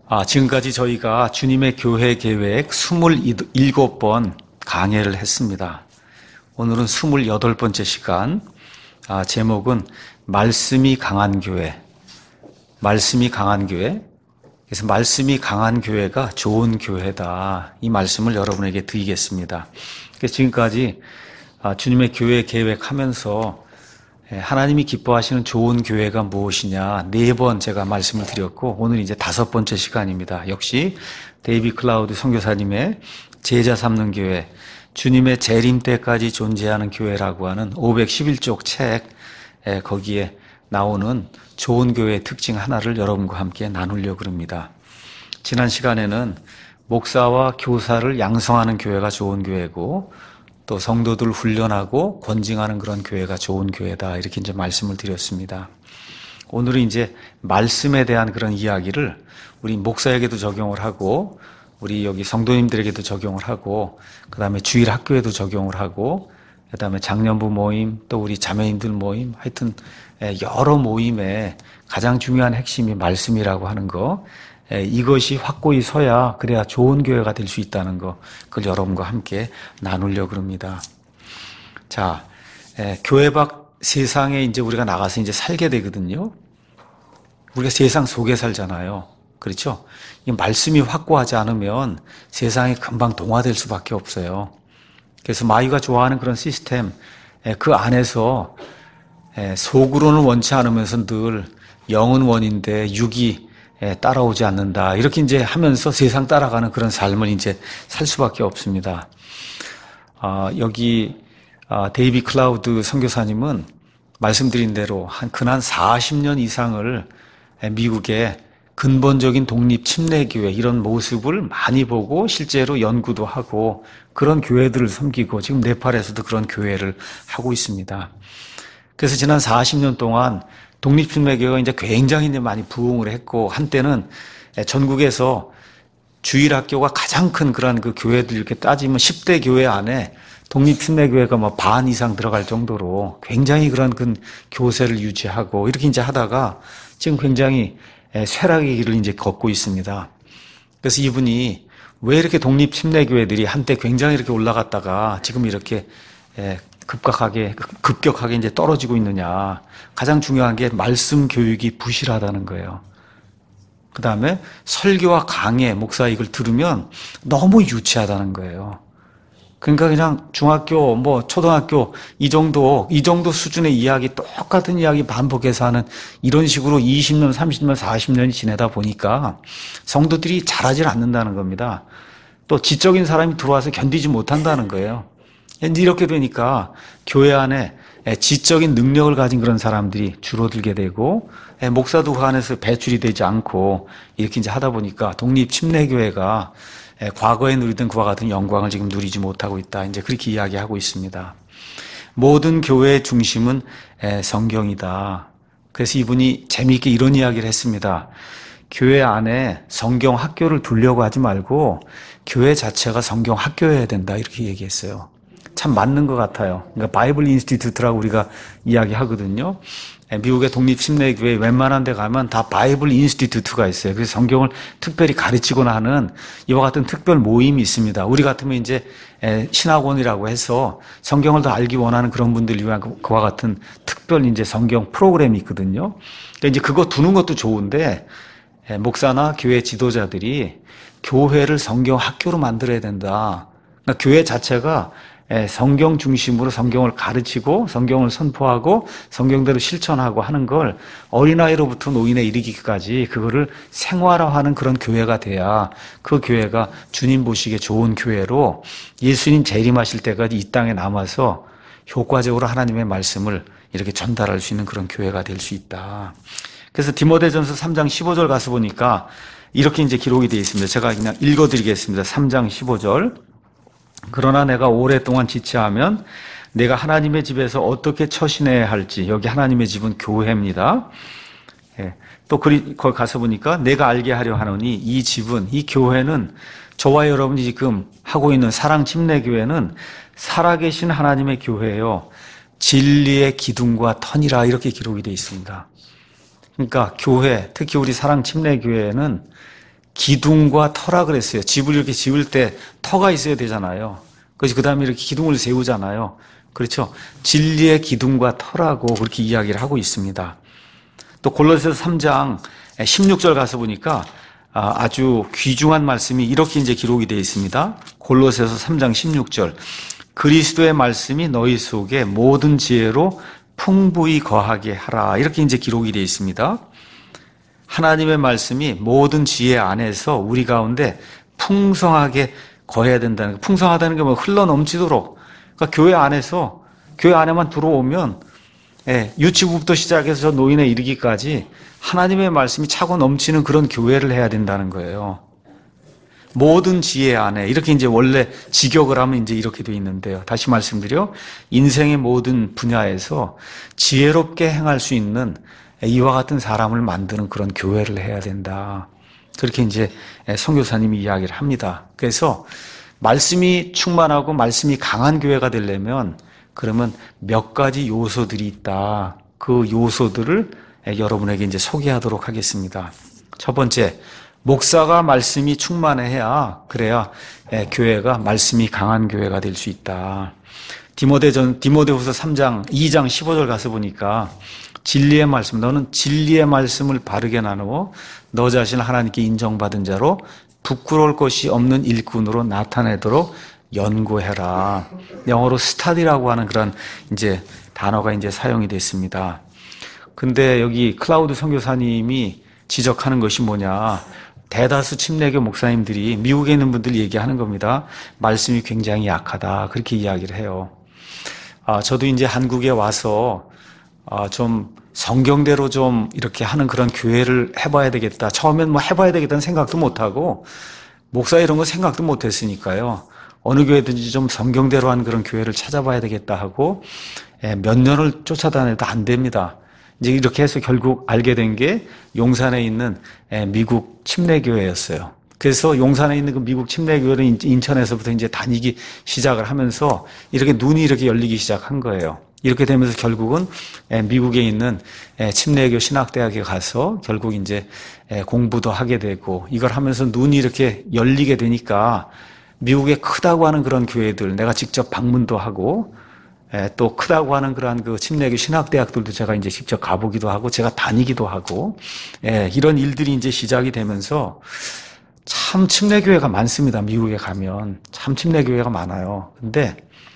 지금까지 저희가 주님의 교회 계획 27번 강해를 했습니다. 오늘은 28번째 시간, 제목은 말씀이 강한 교회. 말씀이 강한 교회. 그래서 말씀이 강한 교회가 좋은 교회다. 이 말씀을 여러분에게 드리겠습니다. 그래서 지금까지 주님의 교회 계획하면서 하나님이 기뻐하시는 좋은 교회가 무엇이냐 4번 제가 말씀을 드렸고, 오늘 이제 5번째 시간입니다. 역시 데이비 클라우드 선교사님의 제자 삼는 교회, 주님의 재림 때까지 존재하는 교회라고 하는 511쪽 책, 거기에 나오는 좋은 교회의 특징 하나를 여러분과 함께 나누려고 합니다. 지난 시간에는 목사와 교사를 양성하는 교회가 좋은 교회고, 또 성도들을 훈련하고 권징하는 그런 교회가 좋은 교회다, 이렇게 이제 말씀을 드렸습니다. 오늘은 이제 말씀에 대한 그런 이야기를 우리 목사에게도 적용을 하고, 우리 여기 성도님들에게도 적용을 하고, 그 다음에 주일 학교에도 적용을 하고, 그 다음에 장년부 모임, 또 우리 자매님들 모임, 하여튼 여러 모임에 가장 중요한 핵심이 말씀이라고 하는 거, 이것이 확고히 서야 그래야 좋은 교회가 될 수 있다는 거, 그걸 여러분과 함께 나누려고 합니다. 자, 교회 밖 세상에 이제 우리가 나가서 이제 살게 되거든요. 우리가 세상 속에 살잖아요. 그렇죠? 이 말씀이 확고하지 않으면 세상에 금방 동화될 수밖에 없어요. 그래서 마귀가 좋아하는 그런 시스템, 그 안에서 속으로는 원치 않으면서 늘 영은 원인데 육이 따라오지 않는다, 이렇게 이제 하면서 세상 따라가는 그런 삶을 이제 살 수밖에 없습니다. 여기 데이비 클라우드 선교사님은 말씀드린 대로 근한 40년 이상을 미국의 근본적인 독립 침례교회 이런 모습을 많이 보고 실제로 연구도 하고 그런 교회들을 섬기고 지금 네팔에서도 그런 교회를 하고 있습니다. 그래서 지난 40년 동안 독립침례교회가 이제 굉장히 이제 많이 부흥을 했고, 한때는 전국에서 주일학교가 가장 큰 그런 그 교회들 이렇게 따지면 10대 교회 안에 독립침례교회가 뭐 반 이상 들어갈 정도로 굉장히 그런 그 교세를 유지하고 이렇게 이제 하다가 지금 굉장히 쇠락의 길을 이제 걷고 있습니다. 그래서 이분이 왜 이렇게 독립침례교회들이 한때 굉장히 이렇게 올라갔다가 지금 이렇게 급격하게 이제 떨어지고 있느냐. 가장 중요한 게 말씀 교육이 부실하다는 거예요. 그 다음에 설교와 강해, 목사 이걸 들으면 너무 유치하다는 거예요. 그러니까 그냥 중학교, 초등학교 이 정도 수준의 이야기, 똑같은 이야기 반복해서 하는 이런 식으로 20년, 30년, 40년이 지내다 보니까 성도들이 잘하질 않는다는 겁니다. 또 지적인 사람이 들어와서 견디지 못한다는 거예요. 이렇게 되니까 교회 안에 지적인 능력을 가진 그런 사람들이 줄어들게 되고, 목사도 그 안에서 배출이 되지 않고 이렇게 이제 하다 보니까 독립침례교회가 과거에 누리던 그와 같은 영광을 지금 누리지 못하고 있다, 이제 그렇게 이야기하고 있습니다. 모든 교회의 중심은 성경이다. 그래서 이분이 재미있게 이런 이야기를 했습니다. 교회 안에 성경 학교를 두려고 하지 말고 교회 자체가 성경 학교여야 된다, 이렇게 얘기했어요. 참 맞는 것 같아요. 그러니까 바이블 인스티튜트라고 우리가 이야기하거든요. 미국의 독립침례교회 웬만한 데 가면 다 바이블 인스티튜트가 있어요. 그래서 성경을 특별히 가르치거나 하는 이와 같은 특별 모임이 있습니다. 우리 같으면 이제 신학원이라고 해서 성경을 더 알기 원하는 그런 분들을 위한 그와 같은 특별 이제 성경 프로그램이 있거든요. 그러니까 이제 그거 두는 것도 좋은데, 목사나 교회 지도자들이 교회를 성경 학교로 만들어야 된다. 그러니까 교회 자체가 성경 중심으로 성경을 가르치고 성경을 선포하고 성경대로 실천하고 하는 걸 어린아이로부터 노인에 이르기까지 그거를 생활화하는 그런 교회가 돼야 그 교회가 주님 보시기에 좋은 교회로 예수님 재림하실 때까지 이 땅에 남아서 효과적으로 하나님의 말씀을 이렇게 전달할 수 있는 그런 교회가 될 수 있다. 그래서 디모데전서 3장 15절 가서 보니까 이렇게 이제 기록이 되어 있습니다. 제가 그냥 읽어드리겠습니다. 3장 15절. 그러나 내가 오랫동안 지체하면 내가 하나님의 집에서 어떻게 처신해야 할지, 여기 하나님의 집은 교회입니다. 또 거기 가서 보니까 내가 알게 하려 하노니 이 집은, 이 교회는 저와 여러분이 지금 하고 있는 사랑침례교회는 살아계신 하나님의 교회예요. 진리의 기둥과 터니라, 이렇게 기록이 되어 있습니다. 그러니까 교회, 특히 우리 사랑침례교회는 기둥과 터라 그랬어요. 집을 이렇게 지을 때 터가 있어야 되잖아요. 그래서 그 다음에 이렇게 기둥을 세우잖아요. 그렇죠. 진리의 기둥과 터라고 그렇게 이야기를 하고 있습니다. 또 골로새서 3장 16절 가서 보니까 아주 귀중한 말씀이 이렇게 이제 기록이 되어 있습니다. 골로새서 3장 16절. 그리스도의 말씀이 너희 속에 모든 지혜로 풍부히 거하게 하라. 이렇게 이제 기록이 되어 있습니다. 하나님의 말씀이 모든 지혜 안에서 우리 가운데 풍성하게 거해야 된다는 거. 풍성하다는 게 뭐 흘러 넘치도록. 그러니까 교회 안에서, 교회 안에만 들어오면 유치부부터 시작해서 저 노인에 이르기까지 하나님의 말씀이 차고 넘치는 그런 교회를 해야 된다는 거예요. 모든 지혜 안에 이렇게 이제 원래 직역을 하면 이제 이렇게 돼 있는데요. 다시 말씀드려 인생의 모든 분야에서 지혜롭게 행할 수 있는 이와 같은 사람을 만드는 그런 교회를 해야 된다. 그렇게 이제 선교사님이 이야기를 합니다. 그래서 말씀이 충만하고 말씀이 강한 교회가 되려면 그러면 몇 가지 요소들이 있다. 그 요소들을 여러분에게 이제 소개하도록 하겠습니다. 첫 번째, 목사가 말씀이 충만해야 그래야 교회가 말씀이 강한 교회가 될 수 있다. 디모데후서 3장 2장 15절 가서 보니까 진리의 말씀, 너는 진리의 말씀을 바르게 나누어 너 자신을 하나님께 인정받은 자로 부끄러울 것이 없는 일꾼으로 나타내도록 연구해라. 영어로 스타디라고 하는 그런 이제 단어가 이제 사용이 됐습니다. 근데 여기 클라우드 선교사님이 지적하는 것이 뭐냐? 대다수 침례교 목사님들이 미국에 있는 분들이 얘기하는 겁니다. 말씀이 굉장히 약하다. 그렇게 이야기를 해요. 저도 이제 한국에 와서 좀 성경대로 좀 이렇게 하는 그런 교회를 해봐야 되겠다. 처음엔 뭐 해봐야 되겠다는 생각도 못하고 목사 이런 거 생각도 못했으니까요. 어느 교회든지 좀 성경대로 하는 그런 교회를 찾아봐야 되겠다 하고 몇 년을 쫓아다녀도 안 됩니다. 이제 이렇게 해서 결국 알게 된 게 용산에 있는 미국 침례교회였어요. 그래서 용산에 있는 그 미국 침례교회를 인천에서부터 이제 다니기 시작을 하면서 이렇게 눈이 이렇게 열리기 시작한 거예요. 이렇게 되면서 결국은 미국에 있는 침례교 신학대학에 가서 결국 이제 공부도 하게 되고 이걸 하면서 눈이 이렇게 열리게 되니까 미국에 크다고 하는 그런 교회들 내가 직접 방문도 하고 또 크다고 하는 그러한 그 침례교 신학대학들도 제가 이제 직접 가보기도 하고 제가 다니기도 하고 이런 일들이 이제 시작이 되면서 참 침례교회가 많습니다. 미국에 가면 참 침례교회가 많아요. 근데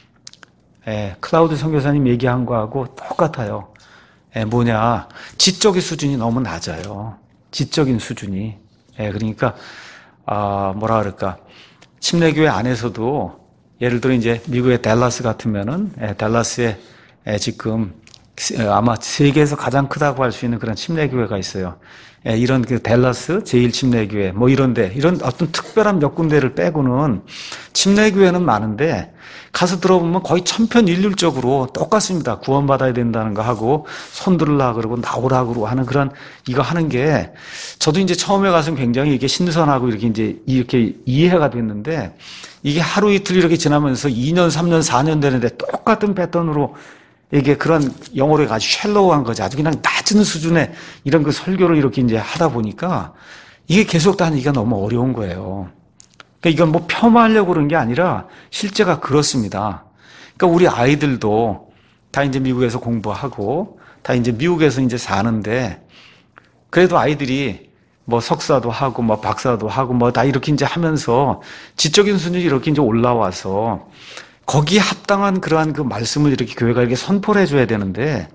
클라우드 선교사님 얘기한 거하고 똑같아요. 뭐냐, 지적인 수준이 너무 낮아요. 지적인 수준이. 그러니까 뭐라 그럴까, 침례교회 안에서도 예를 들어 이제 미국의 댈러스 같으면은 댈러스에 지금 아마 세계에서 가장 크다고 할 수 있는 그런 침례교회가 있어요. 이런 그 댈러스 제1침례교회 뭐 이런데 이런 어떤 특별한 몇 군데를 빼고는 침례교회는 많은데 가서 들어보면 거의 천편일률적으로 똑같습니다. 구원받아야 된다는 거 하고 손 들으라 그러고 나오라 그러고 하는 그런 이거 하는 게 저도 이제 처음에 가서 굉장히 이게 신선하고 이렇게 이해가 됐는데 이게 하루 이틀 이렇게 지나면서 2년, 3년, 4년 되는데 똑같은 패턴으로 이게 그런 영어로 아주 샬로우한 거지. 아주 그냥 낮은 수준의 이런 그 설교를 이렇게 이제 하다 보니까 이게 계속 다니기가 너무 어려운 거예요. 그러니까 이건 뭐 폄하하려고 그런 게 아니라 실제가 그렇습니다. 그러니까 우리 아이들도 다 이제 미국에서 공부하고 다 이제 미국에서 이제 사는데 그래도 아이들이 뭐 석사도 하고 뭐 박사도 하고 뭐 다 이렇게 이제 하면서 지적인 수준이 이렇게 이제 올라와서 거기에 합당한 그러한 그 말씀을 이렇게 교회가 이렇게 선포를 해줘야 되는데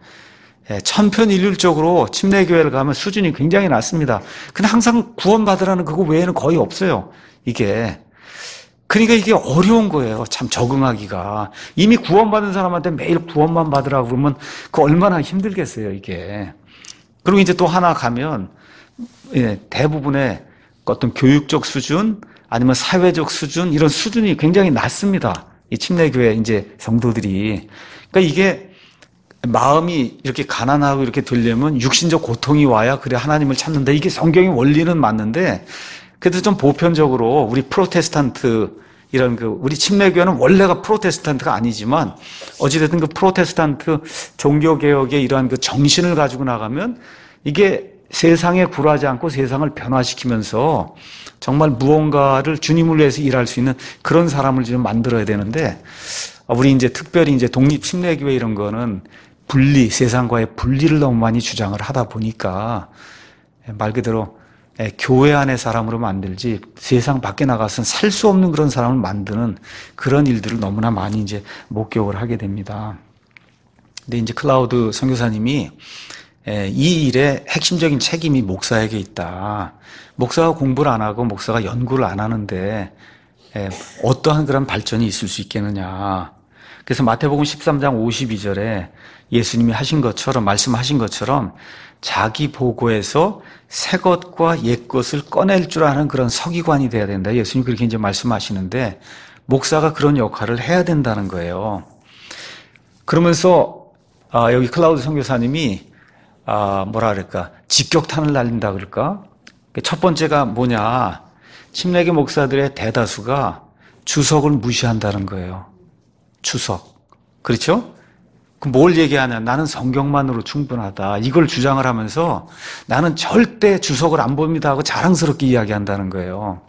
천편일률적으로 침례교회를 가면 수준이 굉장히 낮습니다. 근데 항상 구원받으라는 그거 외에는 거의 없어요. 이게. 그러니까 이게 어려운 거예요. 참 적응하기가. 이미 구원받은 사람한테 매일 구원만 받으라고 그러면 그 얼마나 힘들겠어요, 이게. 그리고 이제 또 하나 가면 대부분의 어떤 교육적 수준 아니면 사회적 수준 이런 수준이 굉장히 낮습니다. 이 침례교회 이제 성도들이. 그러니까 이게 마음이 이렇게 가난하고 이렇게 되려면 육신적 고통이 와야 그래 하나님을 찾는다. 이게 성경의 원리는 맞는데 그래도 좀 보편적으로 우리 프로테스탄트 이런 그 우리 침례교회는 원래가 프로테스탄트가 아니지만 어찌됐든 그 프로테스탄트 종교개혁의 이러한 그 정신을 가지고 나가면 이게 세상에 굴하지 않고 세상을 변화시키면서 정말 무언가를 주님을 위해서 일할 수 있는 그런 사람을 좀 만들어야 되는데, 우리 이제 특별히 이제 독립침례교회 이런 거는 세상과의 분리를 너무 많이 주장을 하다 보니까 말 그대로 교회 안의 사람으로 만들지 세상 밖에 나가서는 살 수 없는 그런 사람을 만드는 그런 일들을 너무나 많이 이제 목격을 하게 됩니다. 근데 이제 클라우드 선교사님이 이 일의 핵심적인 책임이 목사에게 있다. 목사가 공부를 안 하고 목사가 연구를 안 하는데 어떠한 그런 발전이 있을 수 있겠느냐. 그래서 마태복음 13장 52절에 예수님이 하신 것처럼, 말씀하신 것처럼 자기 보고에서 새 것과 옛 것을 꺼낼 줄 아는 그런 서기관이 돼야 된다. 예수님 그렇게 이제 말씀하시는데 목사가 그런 역할을 해야 된다는 거예요. 그러면서 여기 클라우드 선교사님이 뭐라 그럴까, 직격탄을 날린다 그럴까? 첫 번째가 뭐냐, 침례교 목사들의 대다수가 주석을 무시한다는 거예요. 주석. 그렇죠? 뭘 얘기하냐, 나는 성경만으로 충분하다, 이걸 주장을 하면서 나는 절대 주석을 안 봅니다 하고 자랑스럽게 이야기한다는 거예요.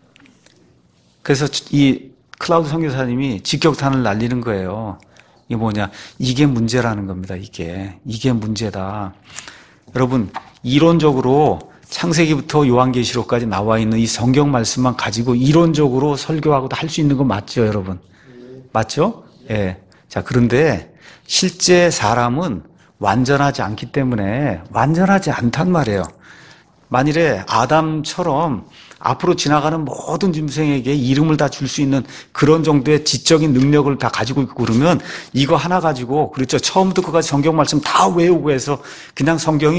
그래서 이 클라우드 선교사님이 직격탄을 날리는 거예요. 이게 뭐냐, 이게 문제라는 겁니다. 이게 문제다. 여러분, 이론적으로 창세기부터 요한계시록까지 나와 있는 이 성경 말씀만 가지고 이론적으로 설교하고도 할 수 있는 거 맞죠, 여러분? 맞죠? 예. 자, 그런데 실제 사람은 완전하지 않기 때문에 완전하지 않단 말이에요. 만일에 아담처럼 앞으로 지나가는 모든 짐승에게 이름을 다 줄 수 있는 그런 정도의 지적인 능력을 다 가지고 있고 그러면 이거 하나 가지고, 그렇죠, 처음부터 끝까지 성경 말씀 다 외우고 해서 그냥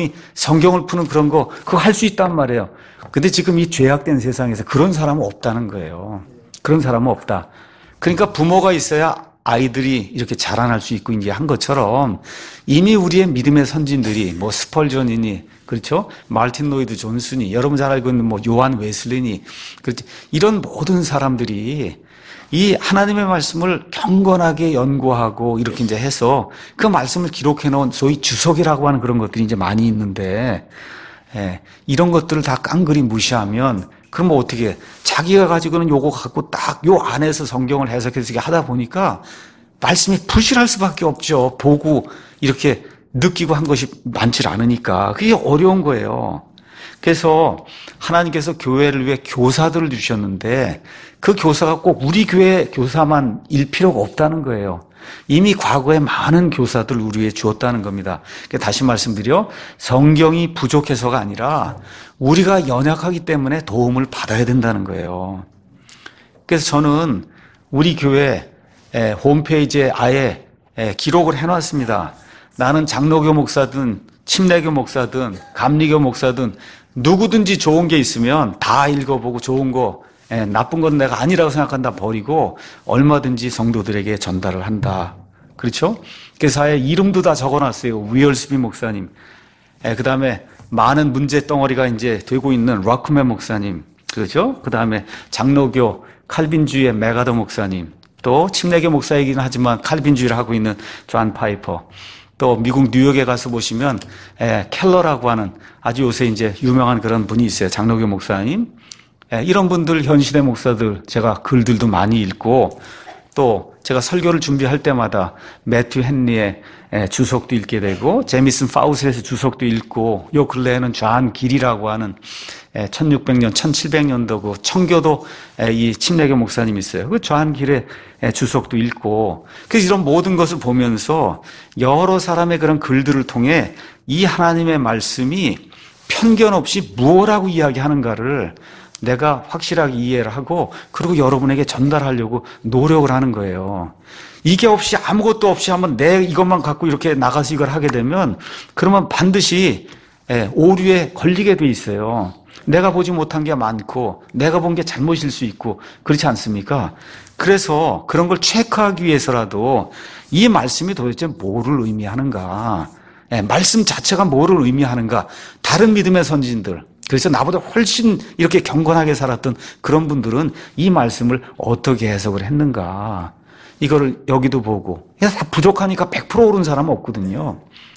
성경을 푸는 그런 거 그거 할 수 있단 말이에요. 근데 지금 이 죄악된 세상에서 그런 사람은 없다는 거예요. 그런 사람은 없다. 그러니까 부모가 있어야 아이들이 이렇게 자라날 수 있고 이제 한 것처럼 이미 우리의 믿음의 선진들이 뭐 스펄전이니, 그렇죠, 마르틴 로이드 존슨이, 여러분 잘 알고 있는 뭐 요한 웨슬리니, 그렇죠, 이런 모든 사람들이 이 하나님의 말씀을 경건하게 연구하고 이렇게 이제 해서 그 말씀을 기록해 놓은 소위 주석이라고 하는 그런 것들이 이제 많이 있는데, 이런 것들을 다 깡그리 무시하면 그럼 뭐 어떻게, 자기가 가지고는 요거 갖고 딱 요 안에서 성경을 해석해서 하다 보니까 말씀이 부실할 수밖에 없죠. 보고 이렇게 느끼고 한 것이 많지 않으니까 그게 어려운 거예요. 그래서 하나님께서 교회를 위해 교사들을 주셨는데 그 교사가 꼭 우리 교회 교사만일 필요가 없다는 거예요. 이미 과거에 많은 교사들 우리 위해 주었다는 겁니다. 다시 말씀드려, 성경이 부족해서가 아니라 우리가 연약하기 때문에 도움을 받아야 된다는 거예요. 그래서 저는 우리 교회 홈페이지에 아예 기록을 해놨습니다. 나는 장로교 목사든 침례교 목사든 감리교 목사든 누구든지 좋은 게 있으면 다 읽어보고 좋은 거, 나쁜 건 내가 아니라고 생각한다 버리고 얼마든지 성도들에게 전달을 한다. 그렇죠? 그래서 아예 이름도 다 적어놨어요. 위얼스비 목사님. 그 다음에 많은 문제 덩어리가 이제 되고 있는 락크맨 목사님. 그렇죠? 그 다음에 장로교 칼빈주의의 메가더 목사님. 또 침례교 목사이긴 하지만 칼빈주의를 하고 있는 존 파이퍼. 또 미국 뉴욕에 가서 보시면 켈러라고 하는 아주 요새 이제 유명한 그런 분이 있어요. 장로교 목사님. 이런 분들, 현시대 목사들 제가 글들도 많이 읽고, 또 제가 설교를 준비할 때마다 매튜 헨리의 주석도 읽게 되고 제미슨 파우슬의 주석도 읽고, 요 근래에는 존 길이라고 하는 1600년, 1700년도 그 청교도 이 침례교 목사님이 있어요. 그 존 길의 주석도 읽고, 그래서 이런 모든 것을 보면서 여러 사람의 그런 글들을 통해 이 하나님의 말씀이 편견 없이 무엇라고 이야기하는가를 내가 확실하게 이해를 하고, 그리고 여러분에게 전달하려고 노력을 하는 거예요. 이게 없이, 아무것도 없이 한번 내 이것만 갖고 이렇게 나가서 이걸 하게 되면 그러면 반드시 오류에 걸리게 돼 있어요. 내가 보지 못한 게 많고 내가 본 게 잘못일 수 있고, 그렇지 않습니까? 그래서 그런 걸 체크하기 위해서라도 이 말씀이 도대체 뭐를 의미하는가, 말씀 자체가 뭐를 의미하는가, 다른 믿음의 선진들, 그래서 나보다 훨씬 이렇게 경건하게 살았던 그런 분들은 이 말씀을 어떻게 해석을 했는가, 이거를 여기도 보고. 다 부족하니까 100% 옳은 사람은 없거든요.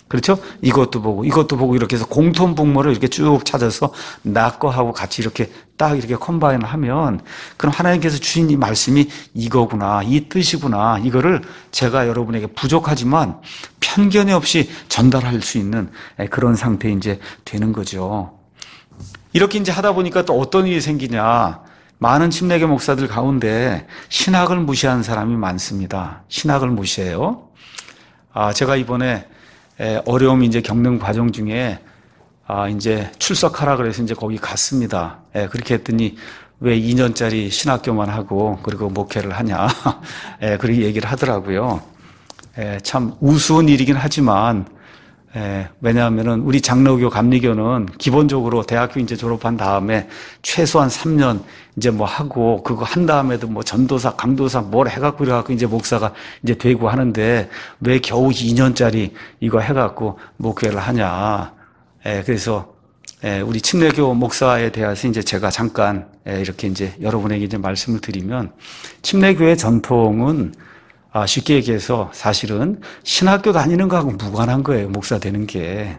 그렇죠? 이것도 보고 이렇게 해서 공통분모를 이렇게 쭉 찾아서 나 거하고 같이 이렇게 딱 이렇게 컴바인을 하면 그럼 하나님께서 주신 이 말씀이 이거구나, 이 뜻이구나, 이거를 제가 여러분에게 부족하지만 편견이 없이 전달할 수 있는 그런 상태에 이제 되는 거죠. 이렇게 이제 하다 보니까 또 어떤 일이 생기냐. 많은 침례교 목사들 가운데 신학을 무시하는 사람이 많습니다. 신학을 무시해요. 제가 이번에 어려움이 이제 겪는 과정 중에 이제 출석하라 그래서 이제 거기 갔습니다. 그렇게 했더니 왜 2년짜리 신학교만 하고 그리고 목회를 하냐. 그렇게 얘기를 하더라고요. 참 우스운 일이긴 하지만 왜냐하면은 우리 장로교 감리교는 기본적으로 대학교 이제 졸업한 다음에 최소한 3년 이제 뭐 하고 그거 한 다음에도 뭐 전도사, 강도사 뭘 해갖고 이래갖고 이제 목사가 이제 되고 하는데 왜 겨우 2년짜리 이거 해갖고 목회를 하냐. 그래서 우리 침례교 목사에 대해서 이제 제가 잠깐 이렇게 이제 여러분에게 이제 말씀을 드리면 침례교의 전통은 쉽게 얘기해서 사실은 신학교 다니는 거하고 무관한 거예요. 목사 되는 게.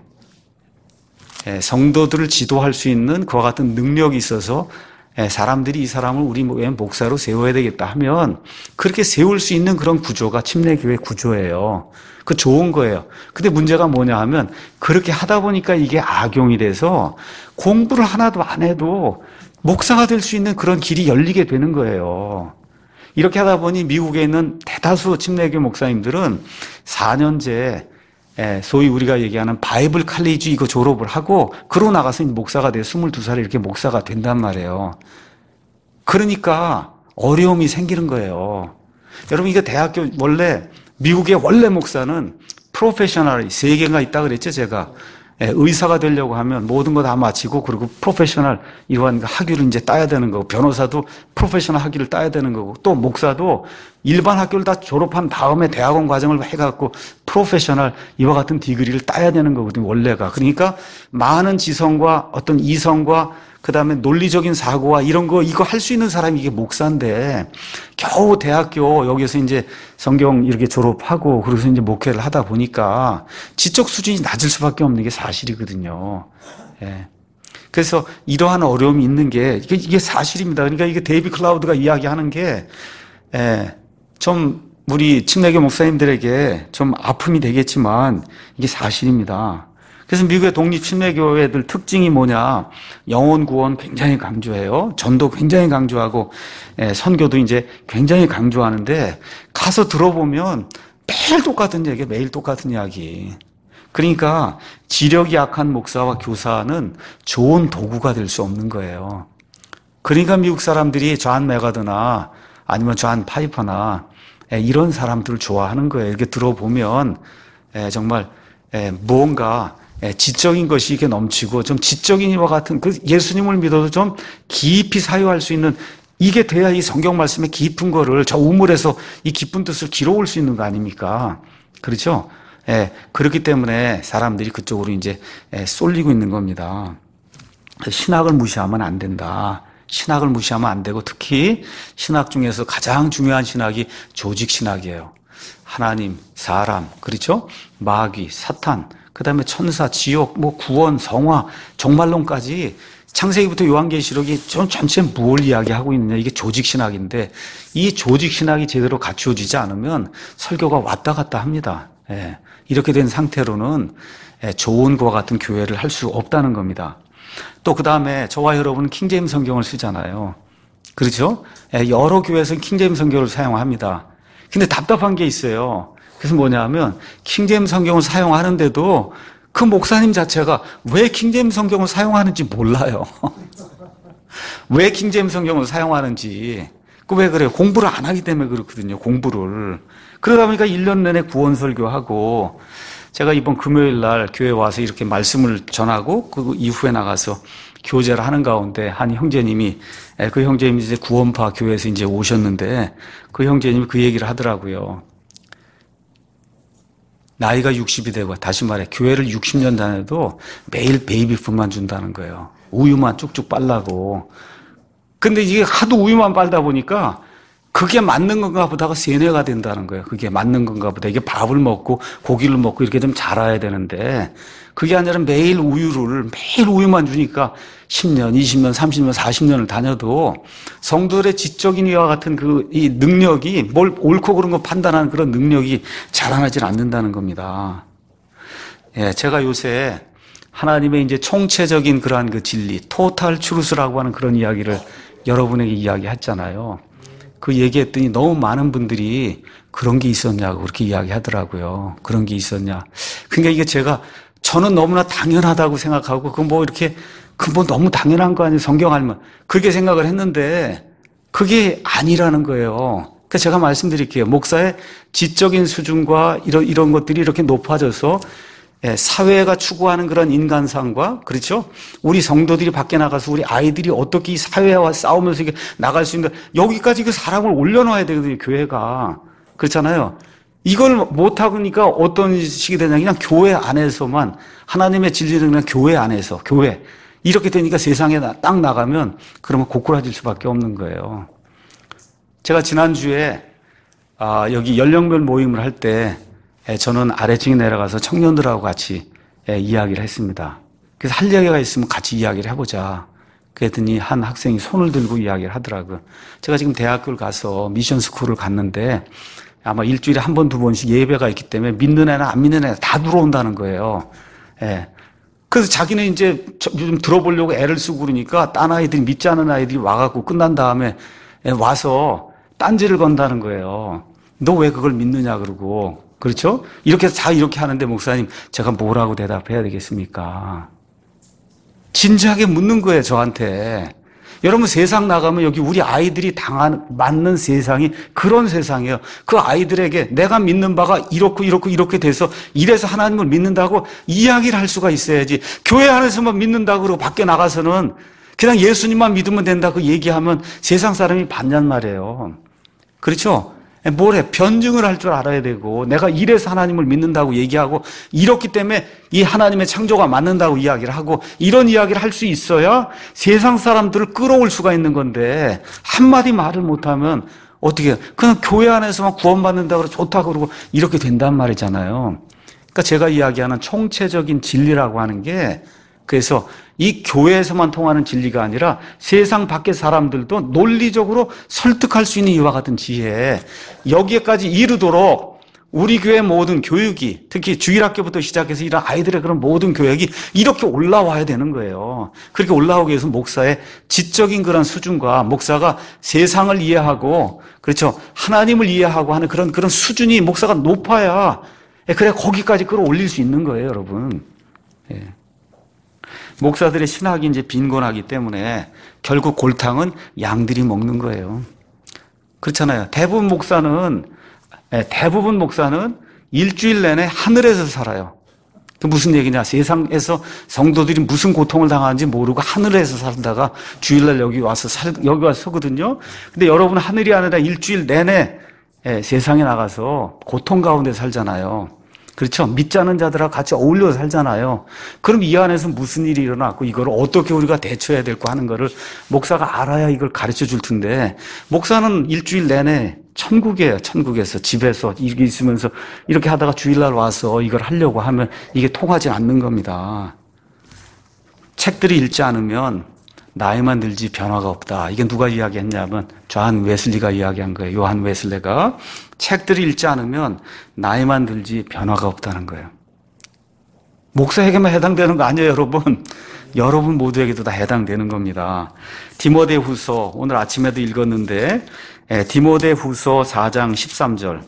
성도들을 지도할 수 있는 그와 같은 능력이 있어서 사람들이 이 사람을 우리 목사로 세워야 되겠다 하면 그렇게 세울 수 있는 그런 구조가 침례교회 구조예요. 그 좋은 거예요. 근데 문제가 뭐냐 하면 그렇게 하다 보니까 이게 악용이 돼서 공부를 하나도 안 해도 목사가 될 수 있는 그런 길이 열리게 되는 거예요. 이렇게 하다 보니 미국에 있는 대다수 침례교 목사님들은 4년제 소위 우리가 얘기하는 바이블 칼리지 이거 졸업을 하고 그러고 나가서 목사가 돼 22살에 이렇게 목사가 된단 말이에요. 그러니까 어려움이 생기는 거예요. 여러분 이거 대학교 원래 미국의 원래 목사는 프로페셔널이 3개가 있다 그랬죠 제가. 의사가 되려고 하면 모든 거 다 마치고 그리고 프로페셔널 이러한 학위를 이제 따야 되는 거고 변호사도 프로페셔널 학위를 따야 되는 거고 또 목사도 일반 학교를 다 졸업한 다음에 대학원 과정을 해갖고 프로페셔널 이와 같은 디그리를 따야 되는 거거든요 원래가. 그러니까 많은 지성과 어떤 이성과 그다음에 논리적인 사고와 이런 거 이거 할 수 있는 사람이 이게 목사인데 겨우 대학교 여기서 이제 성경 이렇게 졸업하고 그래서 이제 목회를 하다 보니까 지적 수준이 낮을 수밖에 없는 게 사실이거든요. 그래서 이러한 어려움이 있는 게 이게 사실입니다. 그러니까 이게 데이비 클라우드가 이야기하는 게 좀 우리 침례교 목사님들에게 좀 아픔이 되겠지만 이게 사실입니다. 그래서 미국의 독립 침례교회들 특징이 뭐냐? 영혼 구원 굉장히 강조해요. 전도 굉장히 강조하고 선교도 이제 굉장히 강조하는데 가서 들어보면 매일 똑같은 얘기, 매일 똑같은 이야기. 그러니까 지력이 약한 목사와 교사는 좋은 도구가 될 수 없는 거예요. 그러니까 미국 사람들이 존 메가드나 아니면 존 파이퍼나 이런 사람들을 좋아하는 거예요. 이렇게 들어보면 정말 무언가 지적인 것이 이렇게 넘치고 좀 지적인 이와 같은 그 예수님을 믿어도 좀 깊이 사유할 수 있는 이게 돼야 이 성경 말씀의 깊은 거를 저 우물에서 이 깊은 뜻을 길어올 수 있는 거 아닙니까? 그렇죠? 그렇기 때문에 사람들이 그쪽으로 이제 쏠리고 있는 겁니다. 신학을 무시하면 안 된다. 신학을 무시하면 안 되고 특히 신학 중에서 가장 중요한 신학이 조직 신학이에요. 하나님, 사람, 그렇죠? 마귀, 사탄, 그 다음에 천사, 지옥, 뭐 구원, 성화, 종말론까지 창세기부터 요한계시록이 전체 뭘 이야기하고 있느냐 이게 조직신학인데 이 조직신학이 제대로 갖추어지지 않으면 설교가 왔다 갔다 합니다. 이렇게 된 상태로는 좋은 것과 같은 교회를 할 수 없다는 겁니다. 또 그 다음에 저와 여러분은 킹제임스 성경을 쓰잖아요. 그렇죠? 여러 교회에서는 킹제임스 성경을 사용합니다. 근데 답답한 게 있어요. 그래서 뭐냐 하면 킹제임스 성경을 사용하는데도 그 목사님 자체가 왜 킹제임스 성경을 사용하는지 몰라요. 왜 킹제임스 성경을 사용하는지. 그 왜 그래요? 공부를 안 하기 때문에 그렇거든요. 공부를. 그러다 보니까 1년 내내 구원 설교하고 제가 이번 금요일 날 교회 와서 이렇게 말씀을 전하고 그 이후에 나가서 교제를 하는 가운데 한 형제님이 그 형제님이 이제 구원파 교회에서 이제 오셨는데 그 형제님이 그 얘기를 하더라고요. 나이가 60이 되고 다시 말해 교회를 60년 다녀도 매일 베이비푸드만 준다는 거예요. 우유만 쭉쭉 빨라고. 근데 이게 하도 우유만 빨다 보니까 그게 맞는 건가 보다가 세뇌가 된다는 거예요. 그게 맞는 건가 보다. 이게 밥을 먹고 고기를 먹고 이렇게 좀 자라야 되는데 그게 아니라 매일 우유만 주니까 10년, 20년, 30년, 40년을 다녀도 성도들의 지적인 이와 같은 이 능력이 뭘 옳고 그른 거 판단하는 그런 능력이 자라나질 않는다는 겁니다. 예, 제가 요새 하나님의 이제 총체적인 그러한 그 진리, 토탈 트루스라고 하는 그런 이야기를 여러분에게 이야기했잖아요. 그 얘기했더니 너무 많은 분들이 그런 게 있었냐고 그렇게 이야기하더라고요. 그런 게 있었냐. 그러니까 이게 저는 너무나 당연하다고 생각하고 그 뭐 너무 당연한 거 아니에요. 성경 알면. 그렇게 생각을 했는데 그게 아니라는 거예요. 그러니까 제가 말씀드릴게요. 목사의 지적인 수준과 이런 것들이 이렇게 높아져서 사회가 추구하는 그런 인간상과, 그렇죠? 우리 성도들이 밖에 나가서 우리 아이들이 어떻게 이 사회와 싸우면서 이게 나갈 수 있는가, 여기까지 그 사람을 올려놓아야 되거든요, 교회가. 그렇잖아요. 이걸 못하니까 어떤 식이 되냐, 그냥 교회 안에서만, 하나님의 진리는 그냥 교회 안에서, 교회. 이렇게 되니까 세상에 딱 나가면, 그러면 고꾸라질 수밖에 없는 거예요. 제가 지난주에, 여기 연령별 모임을 할 때, 저는 아래층에 내려가서 청년들하고 같이 이야기를 했습니다. 그래서 할 얘기가 있으면 같이 이야기를 해보자. 그랬더니 한 학생이 손을 들고 이야기를 하더라고요. 제가 지금 대학교를 가서 미션 스쿨을 갔는데 아마 일주일에 한 번, 두 번씩 예배가 있기 때문에 믿는 애나 안 믿는 애나 다 들어온다는 거예요. 그래서 자기는 이제 좀 들어보려고 애를 쓰고 그러니까 딴 아이들이, 믿지 않은 아이들이 와갖고 끝난 다음에 와서 딴지를 건다는 거예요. 너 왜 그걸 믿느냐 그러고. 그렇죠? 이렇게 하는데 목사님, 제가 뭐라고 대답해야 되겠습니까? 진지하게 묻는 거예요, 저한테. 여러분, 세상 나가면 여기 우리 아이들이 맞는 세상이 그런 세상이에요. 그 아이들에게 내가 믿는 바가 이렇게 돼서 이래서 하나님을 믿는다고 이야기를 할 수가 있어야지. 교회 안에서만 믿는다고 그러고 밖에 나가서는 그냥 예수님만 믿으면 된다고 얘기하면 세상 사람이 반냔 말이에요. 그렇죠? 변증을 할 줄 알아야 되고, 내가 이래서 하나님을 믿는다고 얘기하고, 이렇기 때문에 이 하나님의 창조가 맞는다고 이야기를 하고, 이런 이야기를 할 수 있어야 세상 사람들을 끌어올 수가 있는 건데, 한마디 말을 못하면 어떻게, 그냥 교회 안에서만 구원받는다고 좋다고 그러고, 이렇게 된단 말이잖아요. 그러니까 제가 이야기하는 총체적인 진리라고 하는 게, 그래서 이 교회에서만 통하는 진리가 아니라 세상 밖의 사람들도 논리적으로 설득할 수 있는 이와 같은 지혜, 여기에까지 이르도록 우리 교회 모든 교육이, 특히 주일학교부터 시작해서 이런 아이들의 그런 모든 교육이 이렇게 올라와야 되는 거예요. 그렇게 올라오기 위해서 목사의 지적인 그런 수준과 목사가 세상을 이해하고, 그렇죠, 하나님을 이해하고 하는 그런 수준이 목사가 높아야, 그래야 거기까지 끌어올릴 수 있는 거예요, 여러분. 목사들의 신학이 이제 빈곤하기 때문에 결국 골탕은 양들이 먹는 거예요. 그렇잖아요. 대부분 목사는 일주일 내내 하늘에서 살아요. 그 무슨 얘기냐? 세상에서 성도들이 무슨 고통을 당하는지 모르고 하늘에서 살다가 주일날 여기 와서 서거든요. 근데 여러분은 하늘이 아니라 일주일 내내 세상에 나가서 고통 가운데 살잖아요. 그렇죠? 믿지 않는 자들하고 같이 어울려 살잖아요. 그럼 이 안에서 무슨 일이 일어났고 이걸 어떻게 우리가 대처해야 될거 하는 거를 목사가 알아야 이걸 가르쳐 줄 텐데, 목사는 일주일 내내 천국에서 집에서 이렇게 있으면서 이렇게 하다가 주일날 와서 이걸 하려고 하면 이게 통하지 않는 겁니다. 책들을 읽지 않으면 나이만 들지 변화가 없다. 이게 누가 이야기했냐면 존 웨슬리가 이야기한 거예요. 요한 웨슬리가 책들을 읽지 않으면 나이만 들지 변화가 없다는 거예요. 목사에게만 해당되는 거 아니에요, 여러분. 여러분 모두에게도 다 해당되는 겁니다. 디모데후서, 오늘 아침에도 읽었는데 디모데후서 4장 13절.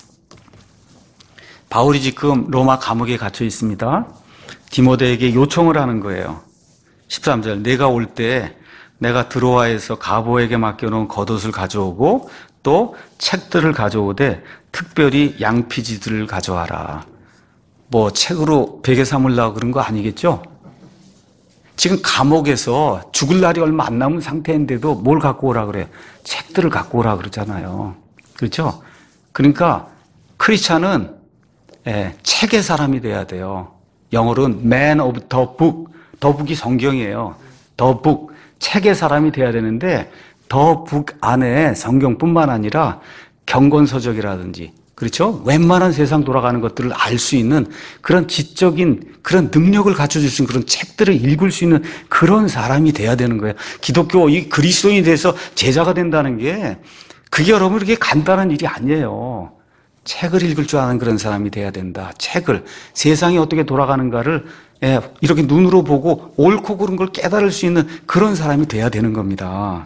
바울이 지금 로마 감옥에 갇혀 있습니다. 디모데에게 요청을 하는 거예요. 13절, 내가 올 때 내가 드로아에서 가보에게 맡겨놓은 겉옷을 가져오고 또 책들을 가져오되 특별히 양피지들을 가져와라. 뭐 책으로 베개 삼으려고 그런 거 아니겠죠? 지금 감옥에서 죽을 날이 얼마 안 남은 상태인데도 뭘 갖고 오라 그래요? 책들을 갖고 오라 그러잖아요. 그렇죠? 그러니까 크리스찬은 책의 사람이 돼야 돼요. 영어로는 man of the book. 더 북이 성경이에요. 더 북, 책의 사람이 돼야 되는데 더 북 안에 성경뿐만 아니라 경건서적이라든지, 그렇죠? 웬만한 세상 돌아가는 것들을 알 수 있는 그런 지적인 그런 능력을 갖춰줄 수 있는 그런 책들을 읽을 수 있는 그런 사람이 돼야 되는 거예요. 기독교, 이 그리스도인이 돼서 제자가 된다는 게 그게 여러분 그렇게 간단한 일이 아니에요. 책을 읽을 줄 아는 그런 사람이 돼야 된다. 책을, 세상이 어떻게 돌아가는가를 이렇게 눈으로 보고 옳고 그른 걸 깨달을 수 있는 그런 사람이 돼야 되는 겁니다.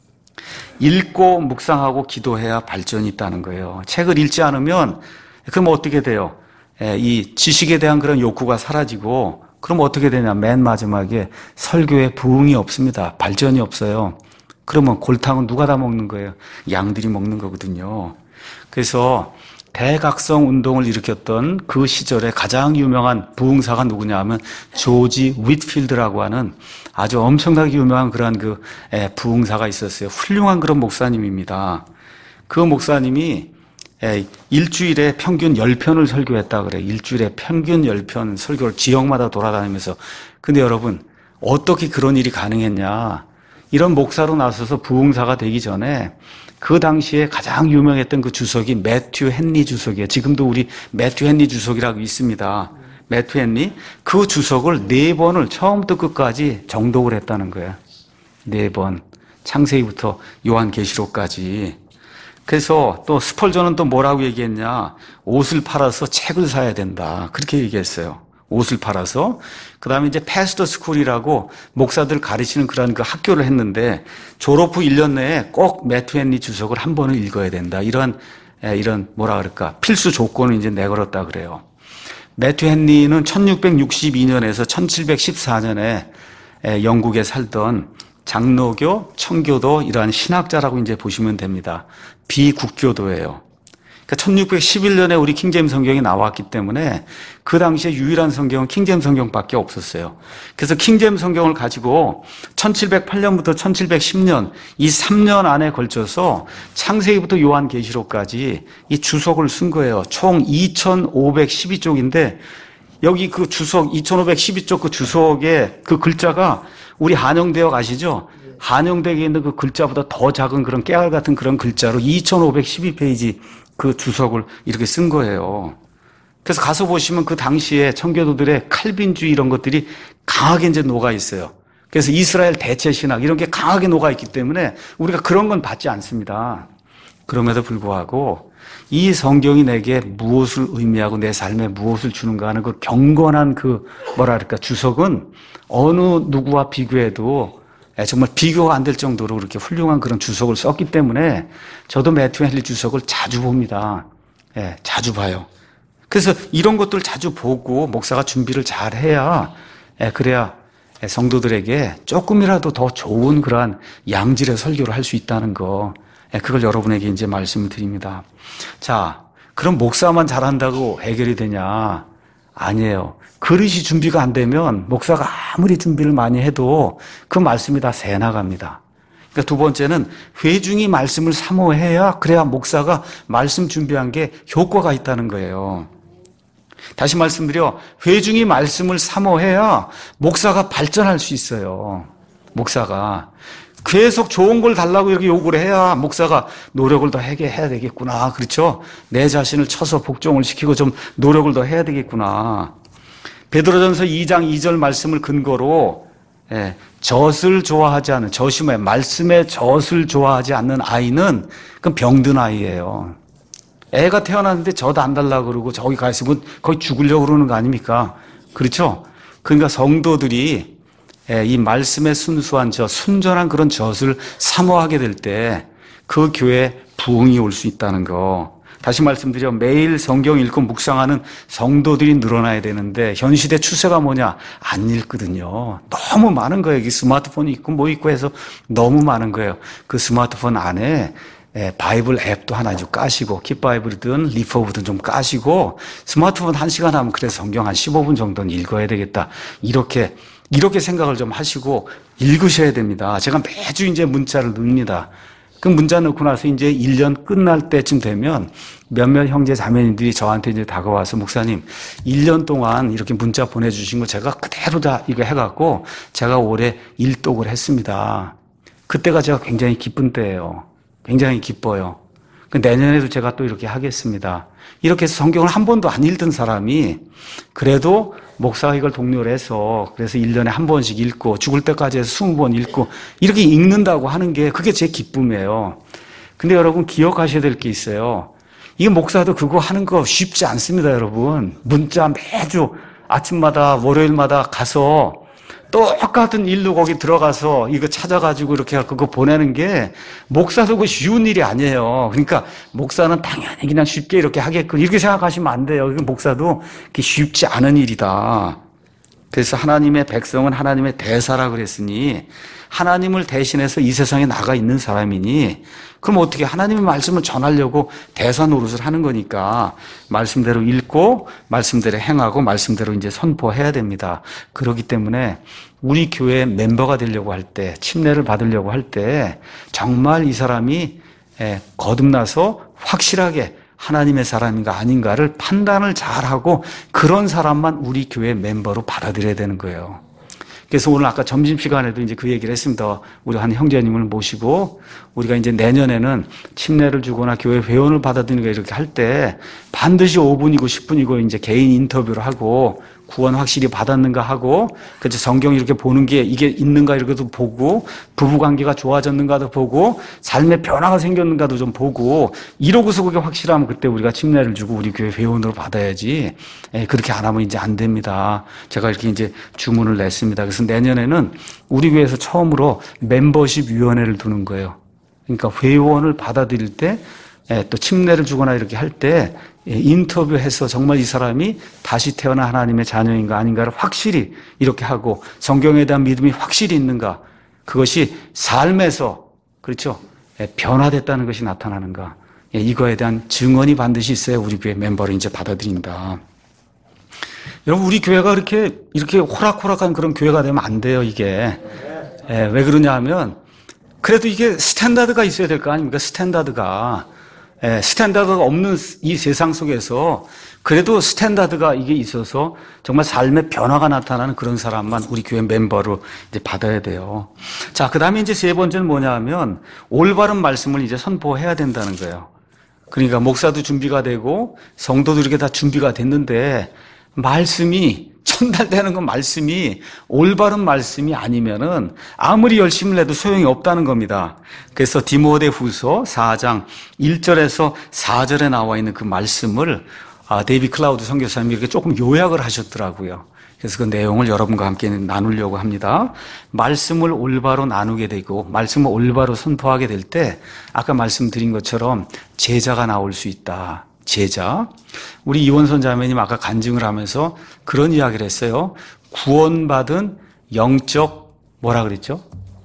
읽고 묵상하고 기도해야 발전이 있다는 거예요. 책을 읽지 않으면 그럼 어떻게 돼요? 이 지식에 대한 그런 욕구가 사라지고 그럼 어떻게 되냐? 맨 마지막에 설교에 부응이 없습니다. 발전이 없어요. 그러면 골탕은 누가 다 먹는 거예요? 양들이 먹는 거거든요. 그래서 대각성 운동을 일으켰던 그 시절에 가장 유명한 부흥사가 누구냐 하면 조지 윗필드라고 하는 아주 엄청나게 유명한 그런 그 부흥사가 있었어요. 훌륭한 그런 목사님입니다. 그 목사님이 일주일에 평균 10편을 설교했다 그래요. 일주일에 평균 10편 설교를 지역마다 돌아다니면서. 근데 여러분, 어떻게 그런 일이 가능했냐? 이런 목사로 나서서 부흥사가 되기 전에 그 당시에 가장 유명했던 그 주석이 매튜 헨리 주석이에요. 지금도 우리 매튜 헨리 주석이라고 있습니다. 매튜 헨리. 그 주석을 4번을 처음부터 끝까지 정독을 했다는 거예요. 4번. 창세기부터 요한계시록까지. 그래서 또 스펄전은 또 뭐라고 얘기했냐. 옷을 팔아서 책을 사야 된다. 그렇게 얘기했어요. 옷을 팔아서. 그 다음에 이제 패스터 스쿨이라고 목사들 가르치는 그런 그 학교를 했는데 졸업 후 1년 내에 꼭 매튜 헨리 주석을 한 번은 읽어야 된다. 이런 뭐라 그럴까. 필수 조건을 이제 내걸었다 그래요. 매튜 헨리는 1662년에서 1714년에 영국에 살던 장로교, 청교도 이러한 신학자라고 이제 보시면 됩니다. 비국교도예요. 그러니까 1611년에 우리 킹제임 성경이 나왔기 때문에 그 당시에 유일한 성경은 킹제임 성경밖에 없었어요. 그래서 킹제임 성경을 가지고 1708년부터 1710년 이 3년 안에 걸쳐서 창세기부터 요한계시록까지 이 주석을 쓴 거예요. 총 2512쪽인데 여기 그 주석 2512쪽 그 주석의 그 글자가 우리 한영대역 아시죠? 한영대에 있는 그 글자보다 더 작은 그런 깨알 같은 그런 글자로 2512페이지 그 주석을 이렇게 쓴 거예요. 그래서 가서 보시면 그 당시에 청교도들의 칼빈주의 이런 것들이 강하게 이제 녹아 있어요. 그래서 이스라엘 대체 신학 이런 게 강하게 녹아 있기 때문에 우리가 그런 건 받지 않습니다. 그럼에도 불구하고 이 성경이 내게 무엇을 의미하고 내 삶에 무엇을 주는가 하는 그 경건한 그 뭐랄까 주석은 어느 누구와 비교해도 정말 비교가 안 될 정도로 그렇게 훌륭한 그런 주석을 썼기 때문에 저도 매튜 헨리 주석을 자주 봅니다. 자주 봐요. 그래서 이런 것들 자주 보고 목사가 준비를 잘 해야 그래야 성도들에게 조금이라도 더 좋은 그러한 양질의 설교를 할 수 있다는 거 그걸 여러분에게 이제 말씀을 드립니다. 자, 그럼 목사만 잘한다고 해결이 되냐? 아니에요. 그릇이 준비가 안 되면 목사가 아무리 준비를 많이 해도 그 말씀이 다 새 나갑니다. 그러니까 두 번째는 회중이 말씀을 사모해야 그래야 목사가 말씀 준비한 게 효과가 있다는 거예요. 다시 말씀드려 회중이 말씀을 사모해야 목사가 발전할 수 있어요. 목사가 계속 좋은 걸 달라고 이렇게 요구를 해야 목사가 노력을 더 해야 되겠구나. 그렇죠? 내 자신을 쳐서 복종을 시키고 좀 노력을 더 해야 되겠구나. 베드로전서 2장 2절 말씀을 근거로 젖을 좋아하지 않는 젖이 뭐예요? 말씀의 젖을 좋아하지 않는 아이는 그건 병든 아이예요. 애가 태어났는데 젖 안 달라고 그러고 저기 가 있으면 거의 죽으려고 그러는 거 아닙니까? 그렇죠? 그러니까 성도들이 이 말씀의 순수한 순전한 그런 젖을 사모하게 될 때 그 교회에 부흥이 올 수 있다는 거. 다시 말씀드려 매일 성경 읽고 묵상하는 성도들이 늘어나야 되는데 현 시대 추세가 뭐냐? 안 읽거든요. 너무 많은 거예요. 여기 스마트폰이 있고 뭐 있고 해서 너무 많은 거예요. 그 스마트폰 안에 바이블 앱도 하나 좀 까시고 킵바이블이든 리퍼브든 좀 까시고 스마트폰 1시간 하면 그래 성경 한 15분 정도는 읽어야 되겠다. 이렇게 생각을 좀 하시고 읽으셔야 됩니다. 제가 매주 이제 문자를 넣습니다. 그 문자 넣고 나서 이제 1년 끝날 때쯤 되면 몇몇 형제 자매님들이 저한테 이제 다가와서 목사님 1년 동안 이렇게 문자 보내주신 거 제가 그대로 다 이거 해갖고 제가 올해 일독을 했습니다. 그때가 제가 굉장히 기쁜 때예요. 굉장히 기뻐요. 내년에도 제가 또 이렇게 하겠습니다. 이렇게 해서 성경을 한 번도 안 읽던 사람이 그래도 목사가 이걸 독려를 해서 그래서 1년에 한 번씩 읽고 죽을 때까지 해서 20번 읽고 이렇게 읽는다고 하는 게 그게 제 기쁨이에요. 근데 여러분 기억하셔야 될 게 있어요. 이 목사도 그거 하는 거 쉽지 않습니다, 여러분. 문자 매주 아침마다 월요일마다 가서 똑같은 일로 거기 들어가서 이거 찾아가지고 이렇게 그거 보내는 게 목사도 그 쉬운 일이 아니에요. 그러니까 목사는 당연히 그냥 쉽게 이렇게 하겠군. 이렇게 생각하시면 안 돼요. 목사도 그게 쉽지 않은 일이다. 그래서 하나님의 백성은 하나님의 대사라 그랬으니 하나님을 대신해서 이 세상에 나가 있는 사람이니 그럼 어떻게 하나님의 말씀을 전하려고 대사 노릇을 하는 거니까 말씀대로 읽고 말씀대로 행하고 말씀대로 이제 선포해야 됩니다. 그렇기 때문에 우리 교회 멤버가 되려고 할 때 침례를 받으려고 할 때 정말 이 사람이 거듭나서 확실하게 하나님의 사람인가 아닌가를 판단을 잘하고 그런 사람만 우리 교회 멤버로 받아들여야 되는 거예요. 그래서 오늘 아까 점심시간에도 이제 그 얘기를 했습니다. 우리 한 형제님을 모시고 우리가 이제 내년에는 침례를 주거나 교회 회원을 받아들이는 거 이렇게 할 때 반드시 5분이고 10분이고 이제 개인 인터뷰를 하고 구원 확실히 받았는가 하고 그래서 성경 이렇게 보는 게 이게 있는가 이렇게도 보고 부부 관계가 좋아졌는가도 보고 삶의 변화가 생겼는가도 좀 보고 이러고서 그게 확실하면 그때 우리가 침례를 주고 우리 교회 회원으로 받아야지 그렇게 안 하면 이제 안 됩니다. 제가 이렇게 이제 주문을 냈습니다. 그래서 내년에는 우리 교회에서 처음으로 멤버십 위원회를 두는 거예요. 그러니까 회원을 받아들일 때 또 침례를 주거나 이렇게 할 때 인터뷰해서 정말 이 사람이 다시 태어난 하나님의 자녀인가 아닌가를 확실히 이렇게 하고 성경에 대한 믿음이 확실히 있는가 그것이 삶에서 그렇죠 변화됐다는 것이 나타나는가 이거에 대한 증언이 반드시 있어야 우리 교회 멤버를 이제 받아들인다. 여러분 우리 교회가 이렇게 호락호락한 그런 교회가 되면 안 돼요. 이게 왜 그러냐 하면 그래도 이게 스탠다드가 있어야 될 거 아닙니까? 스탠다드가 없는 이 세상 속에서 그래도 스탠다드가 이게 있어서 정말 삶의 변화가 나타나는 그런 사람만 우리 교회 멤버로 이제 받아야 돼요. 자, 그 다음에 이제 세 번째는 뭐냐 하면 올바른 말씀을 이제 선포해야 된다는 거예요. 그러니까 목사도 준비가 되고 성도도 이렇게 다 준비가 됐는데 말씀이 전달되는 건 말씀이 올바른 말씀이 아니면은 아무리 열심히 해도 소용이 없다는 겁니다. 그래서 디모데후서 4장 1절에서 4절에 나와 있는 그 말씀을 데이비 클라우드 선교사님이 이렇게 조금 요약을 하셨더라고요. 그래서 그 내용을 여러분과 함께 나누려고 합니다. 말씀을 올바로 나누게 되고 말씀을 올바로 선포하게 될 때 아까 말씀드린 것처럼 제자가 나올 수 있다. 제자. 우리 이원선 자매님 아까 간증을 하면서 그런 이야기를 했어요. 구원받은 영적 뭐라 그랬죠?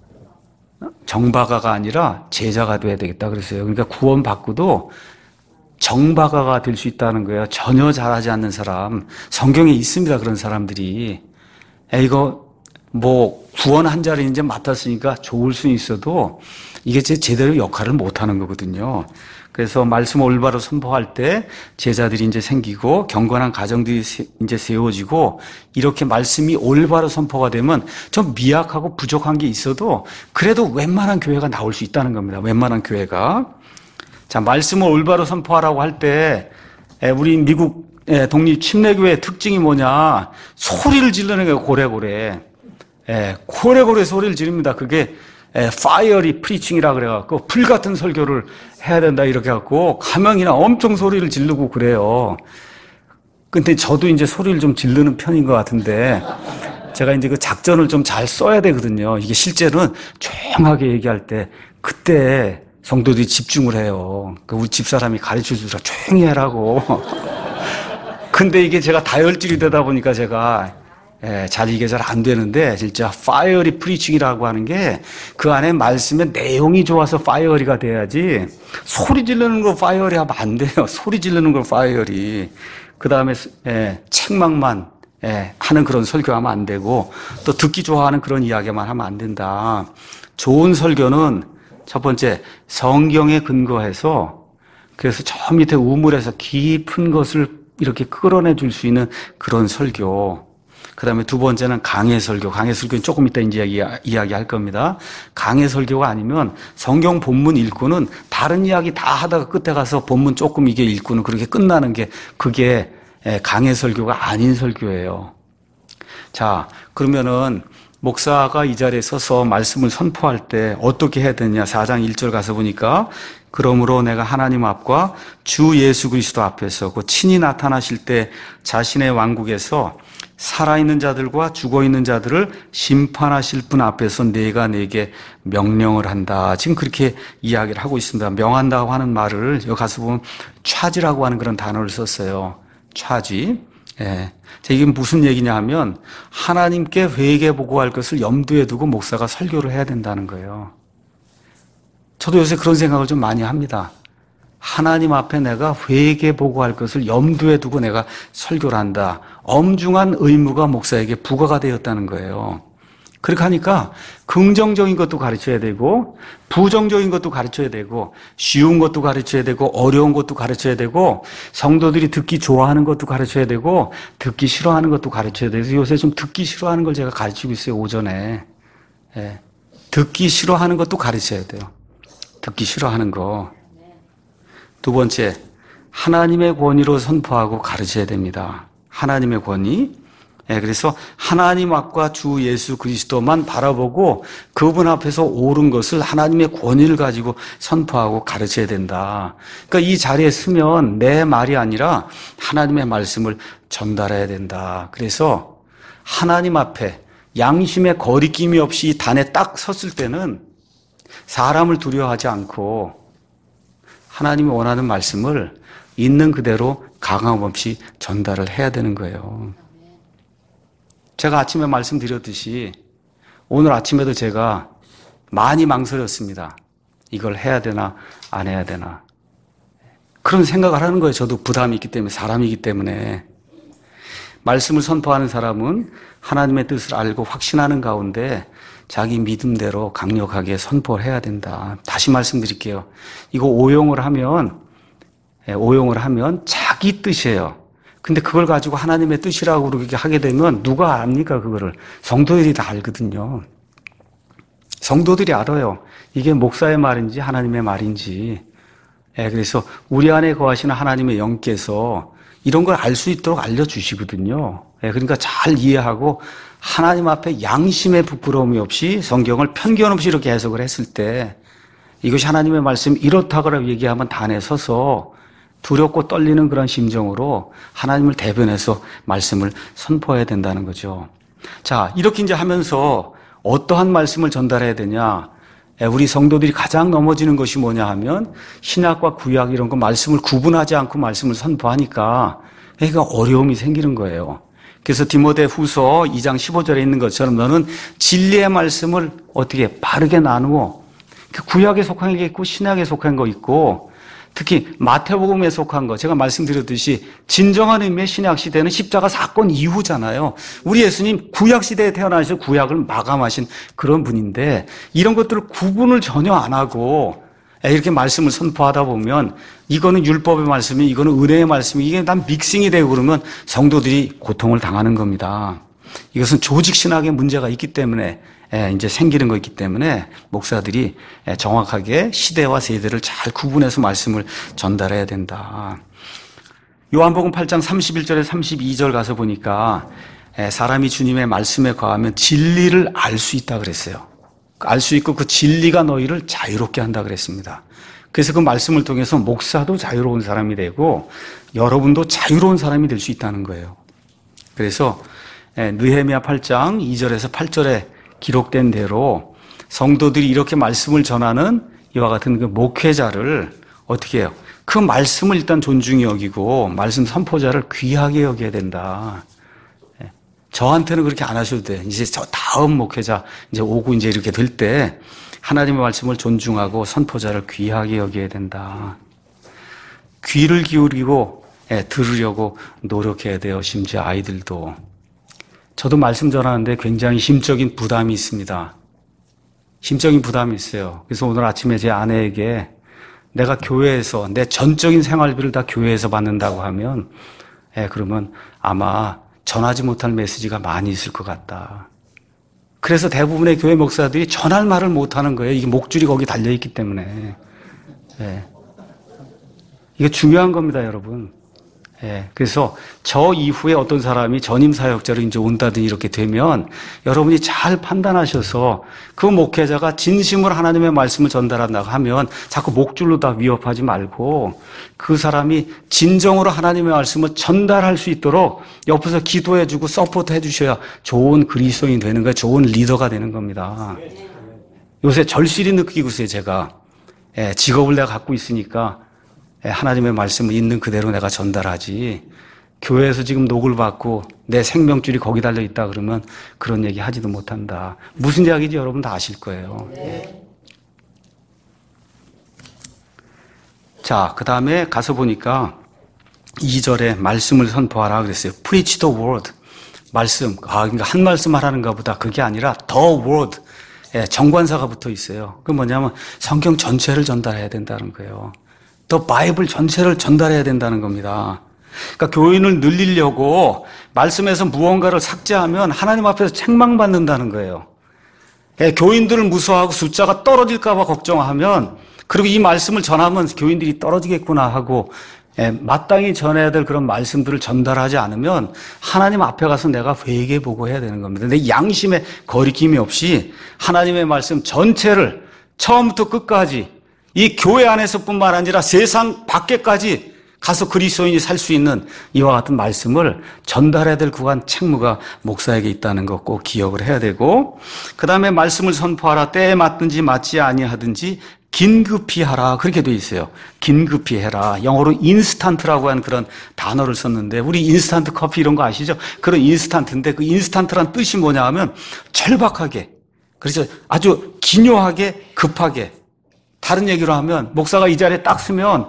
정박아가 아니라 제자가 돼야 되겠다 그랬어요. 그러니까 구원받고도 정박아가 될 수 있다는 거예요. 전혀 잘하지 않는 사람. 성경에 있습니다. 그런 사람들이. 이거 뭐 구원 한 자리 이제 맡았으니까 좋을 수는 있어도 이게 제대로 역할을 못하는 거거든요. 그래서 말씀 올바로 선포할 때 제자들이 이제 생기고 경건한 가정들이 이제 세워지고 이렇게 말씀이 올바로 선포가 되면 좀 미약하고 부족한 게 있어도 그래도 웬만한 교회가 나올 수 있다는 겁니다. 웬만한 교회가. 자, 말씀을 올바로 선포하라고 할 때 우리 미국 독립 침례교회의 특징이 뭐냐? 소리를 지르는 거예요. 고래고래. 고래고래 소리를 지릅니다. 그게 파이어리 프리칭이라 그래갖고 불같은 설교를 해야 된다 이렇게 갖고 가명이나 엄청 소리를 지르고 그래요. 근데 저도 이제 소리를 좀 지르는 편인 것 같은데 제가 이제 그 작전을 좀 잘 써야 되거든요. 이게 실제로는 조용하게 얘기할 때 그때 성도들이 집중을 해요. 우리 집사람이 가르쳐 주라 조용히 해라고. 근데 이게 제가 다혈질이 되다 보니까 제가 이게 잘 안 되는데 진짜 파이어리 프리칭이라고 하는 게 그 안에 말씀의 내용이 좋아서 파이어리가 돼야지 소리 지르는 거 파이어리 하면 안 돼요. 소리 지르는 거 파이어리. 그 다음에 책망만 하는 그런 설교하면 안 되고 또 듣기 좋아하는 그런 이야기만 하면 안 된다. 좋은 설교는 첫 번째 성경에 근거해서 그래서 저 밑에 우물에서 깊은 것을 이렇게 끌어내 줄 수 있는 그런 설교. 그다음에 두 번째는 강해 설교. 강해 설교는 조금 이따 이제 이야기할 겁니다. 강해 설교가 아니면 성경 본문 읽고는 다른 이야기 다 하다가 끝에 가서 본문 조금 이게 읽고는 그렇게 끝나는 게 그게 강해 설교가 아닌 설교예요. 자, 그러면은 목사가 이 자리에 서서 말씀을 선포할 때 어떻게 해야 되냐? 4장 1절 가서 보니까 그러므로 내가 하나님 앞과 주 예수 그리스도 앞에서 그 친히 나타나실 때 자신의 왕국에서 살아있는 자들과 죽어있는 자들을 심판하실 분 앞에서 내가 내게 명령을 한다. 지금 그렇게 이야기를 하고 있습니다. 명한다고 하는 말을 여기 가서 보면 차지라고 하는 그런 단어를 썼어요. 차지. 예. 이게 무슨 얘기냐 하면 하나님께 회개 보고할 것을 염두에 두고 목사가 설교를 해야 된다는 거예요. 저도 요새 그런 생각을 좀 많이 합니다. 하나님 앞에 내가 회개 보고할 것을 염두에 두고 내가 설교를 한다. 엄중한 의무가 목사에게 부과가 되었다는 거예요. 그렇게 하니까 긍정적인 것도 가르쳐야 되고 부정적인 것도 가르쳐야 되고 쉬운 것도 가르쳐야 되고 어려운 것도 가르쳐야 되고 성도들이 듣기 좋아하는 것도 가르쳐야 되고 듣기 싫어하는 것도 가르쳐야 되고 요새 좀 듣기 싫어하는 걸 제가 가르치고 있어요. 오전에. 예. 듣기 싫어하는 것도 가르쳐야 돼요. 듣기 싫어하는 거. 두 번째, 하나님의 권위로 선포하고 가르쳐야 됩니다. 하나님의 권위. 예, 그래서 하나님 앞과 주 예수 그리스도만 바라보고 그분 앞에서 옳은 것을 하나님의 권위를 가지고 선포하고 가르쳐야 된다. 그러니까 이 자리에 서면 내 말이 아니라 하나님의 말씀을 전달해야 된다. 그래서 하나님 앞에 양심의 거리낌이 없이 단에 딱 섰을 때는 사람을 두려워하지 않고 하나님이 원하는 말씀을 있는 그대로 강함 없이 전달을 해야 되는 거예요. 제가 아침에 말씀드렸듯이 오늘 아침에도 제가 많이 망설였습니다. 이걸 해야 되나 안 해야 되나. 그런 생각을 하는 거예요. 저도 부담이 있기 때문에 사람이기 때문에. 말씀을 선포하는 사람은 하나님의 뜻을 알고 확신하는 가운데 자기 믿음대로 강력하게 선포를 해야 된다. 다시 말씀드릴게요. 이거 오용을 하면 자기 뜻이에요. 근데 그걸 가지고 하나님의 뜻이라고 그렇게 하게 되면 누가 압니까, 그거를? 성도들이 다 알거든요. 성도들이 알아요. 이게 목사의 말인지 하나님의 말인지. 그래서 우리 안에 거하시는 하나님의 영께서 이런 걸 알 수 있도록 알려주시거든요. 그러니까 잘 이해하고 하나님 앞에 양심의 부끄러움이 없이 성경을 편견 없이 이렇게 해석을 했을 때 이것이 하나님의 말씀 이렇다고 얘기하면 단에 서서 두렵고 떨리는 그런 심정으로 하나님을 대변해서 말씀을 선포해야 된다는 거죠. 자, 이렇게 이제 하면서 어떠한 말씀을 전달해야 되냐? 우리 성도들이 가장 넘어지는 것이 뭐냐 하면 신약과 구약 이런 거 말씀을 구분하지 않고 말씀을 선포하니까 그러니까 어려움이 생기는 거예요. 그래서 디모데 후서 2장 15절에 있는 것처럼 너는 진리의 말씀을 어떻게 바르게 나누어 구약에 속한 게 있고 신약에 속한 거 있고 특히 마태복음에 속한 거 제가 말씀드렸듯이 진정한 의미의 신약시대는 십자가 사건 이후잖아요. 우리 예수님 구약시대에 태어나셔서 구약을 마감하신 그런 분인데 이런 것들을 구분을 전혀 안 하고 이렇게 말씀을 선포하다 보면 이거는 율법의 말씀이 이거는 은혜의 말씀이 이게 난 믹싱이 되고 그러면 성도들이 고통을 당하는 겁니다. 이것은 조직 신학의 문제가 있기 때문에 이제 생기는 거 있기 때문에 목사들이 정확하게 시대와 세대를 잘 구분해서 말씀을 전달해야 된다. 요한복음 8장 31절에 32절 가서 보니까 사람이 주님의 말씀에 거하면 진리를 알 수 있다 그랬어요. 알 수 있고 그 진리가 너희를 자유롭게 한다 그랬습니다. 그래서 그 말씀을 통해서 목사도 자유로운 사람이 되고 여러분도 자유로운 사람이 될 수 있다는 거예요. 그래서 느헤미야 8장 2절에서 8절에 기록된 대로 성도들이 이렇게 말씀을 전하는 이와 같은 그 목회자를 어떻게 해요? 그 말씀을 일단 존중히 여기고 말씀 선포자를 귀하게 여겨야 된다. 저한테는 그렇게 안 하셔도 돼. 이제 저 다음 목회자 이제 오고 이제 이렇게 될 때 하나님의 말씀을 존중하고 선포자를 귀하게 여겨야 된다. 귀를 기울이고 들으려고 노력해야 돼요. 심지어 아이들도. 저도 말씀 전하는데 굉장히 심적인 부담이 있습니다. 심적인 부담이 있어요. 그래서 오늘 아침에 제 아내에게 내가 교회에서 내 전적인 생활비를 다 교회에서 받는다고 하면 그러면 아마 전하지 못할 메시지가 많이 있을 것 같다. 그래서 대부분의 교회 목사들이 전할 말을 못하는 거예요. 이게 목줄이 거기 달려있기 때문에. 예. 이거 중요한 겁니다, 여러분. 예. 그래서 저 이후에 어떤 사람이 전임 사역자로 이제 온다든지 이렇게 되면 여러분이 잘 판단하셔서 그 목회자가 진심으로 하나님의 말씀을 전달한다고 하면 자꾸 목줄로 다 위협하지 말고 그 사람이 진정으로 하나님의 말씀을 전달할 수 있도록 옆에서 기도해주고 서포트 해주셔야 좋은 그리스도인이 되는 거예요. 좋은 리더가 되는 겁니다. 요새 절실히 느끼고 있어요, 제가. 예, 직업을 내가 갖고 있으니까 하나님의 말씀을 있는 그대로 내가 전달하지. 교회에서 지금 녹을 받고 내 생명줄이 거기 달려 있다 그러면 그런 얘기 하지도 못한다. 무슨 이야기인지 여러분 다 아실 거예요. 네. 자, 그 다음에 가서 보니까 2절에 말씀을 선포하라 그랬어요. Preach the word. 말씀. 그러니까 한 말씀 하라는가 보다. 그게 아니라 the word. 예, 정관사가 붙어 있어요. 그 뭐냐면 성경 전체를 전달해야 된다는 거예요. 더 바이블 전체를 전달해야 된다는 겁니다. 그러니까 교인을 늘리려고 말씀에서 무언가를 삭제하면 하나님 앞에서 책망받는다는 거예요. 예, 교인들을 무서워하고 숫자가 떨어질까 봐 걱정하면 그리고 이 말씀을 전하면 교인들이 떨어지겠구나 하고 마땅히 전해야 될 그런 말씀들을 전달하지 않으면 하나님 앞에 가서 내가 회개해보고 해야 되는 겁니다. 내 양심에 거리낌이 없이 하나님의 말씀 전체를 처음부터 끝까지 이 교회 안에서뿐만 아니라 세상 밖에까지 가서 그리스도인이 살 수 있는 이와 같은 말씀을 전달해야 될 구간 책무가 목사에게 있다는 것 꼭 기억을 해야 되고, 그 다음에 말씀을 선포하라. 때에 맞든지 맞지 아니하든지 긴급히 하라. 그렇게 돼 있어요. 긴급히 해라. 영어로 인스턴트라고 하는 그런 단어를 썼는데, 우리 인스턴트 커피 이런 거 아시죠? 그런 인스턴트인데 그 인스턴트란 뜻이 뭐냐 하면 절박하게, 그래서 아주 기묘하게 급하게. 다른 얘기로 하면 목사가 이 자리에 딱 서면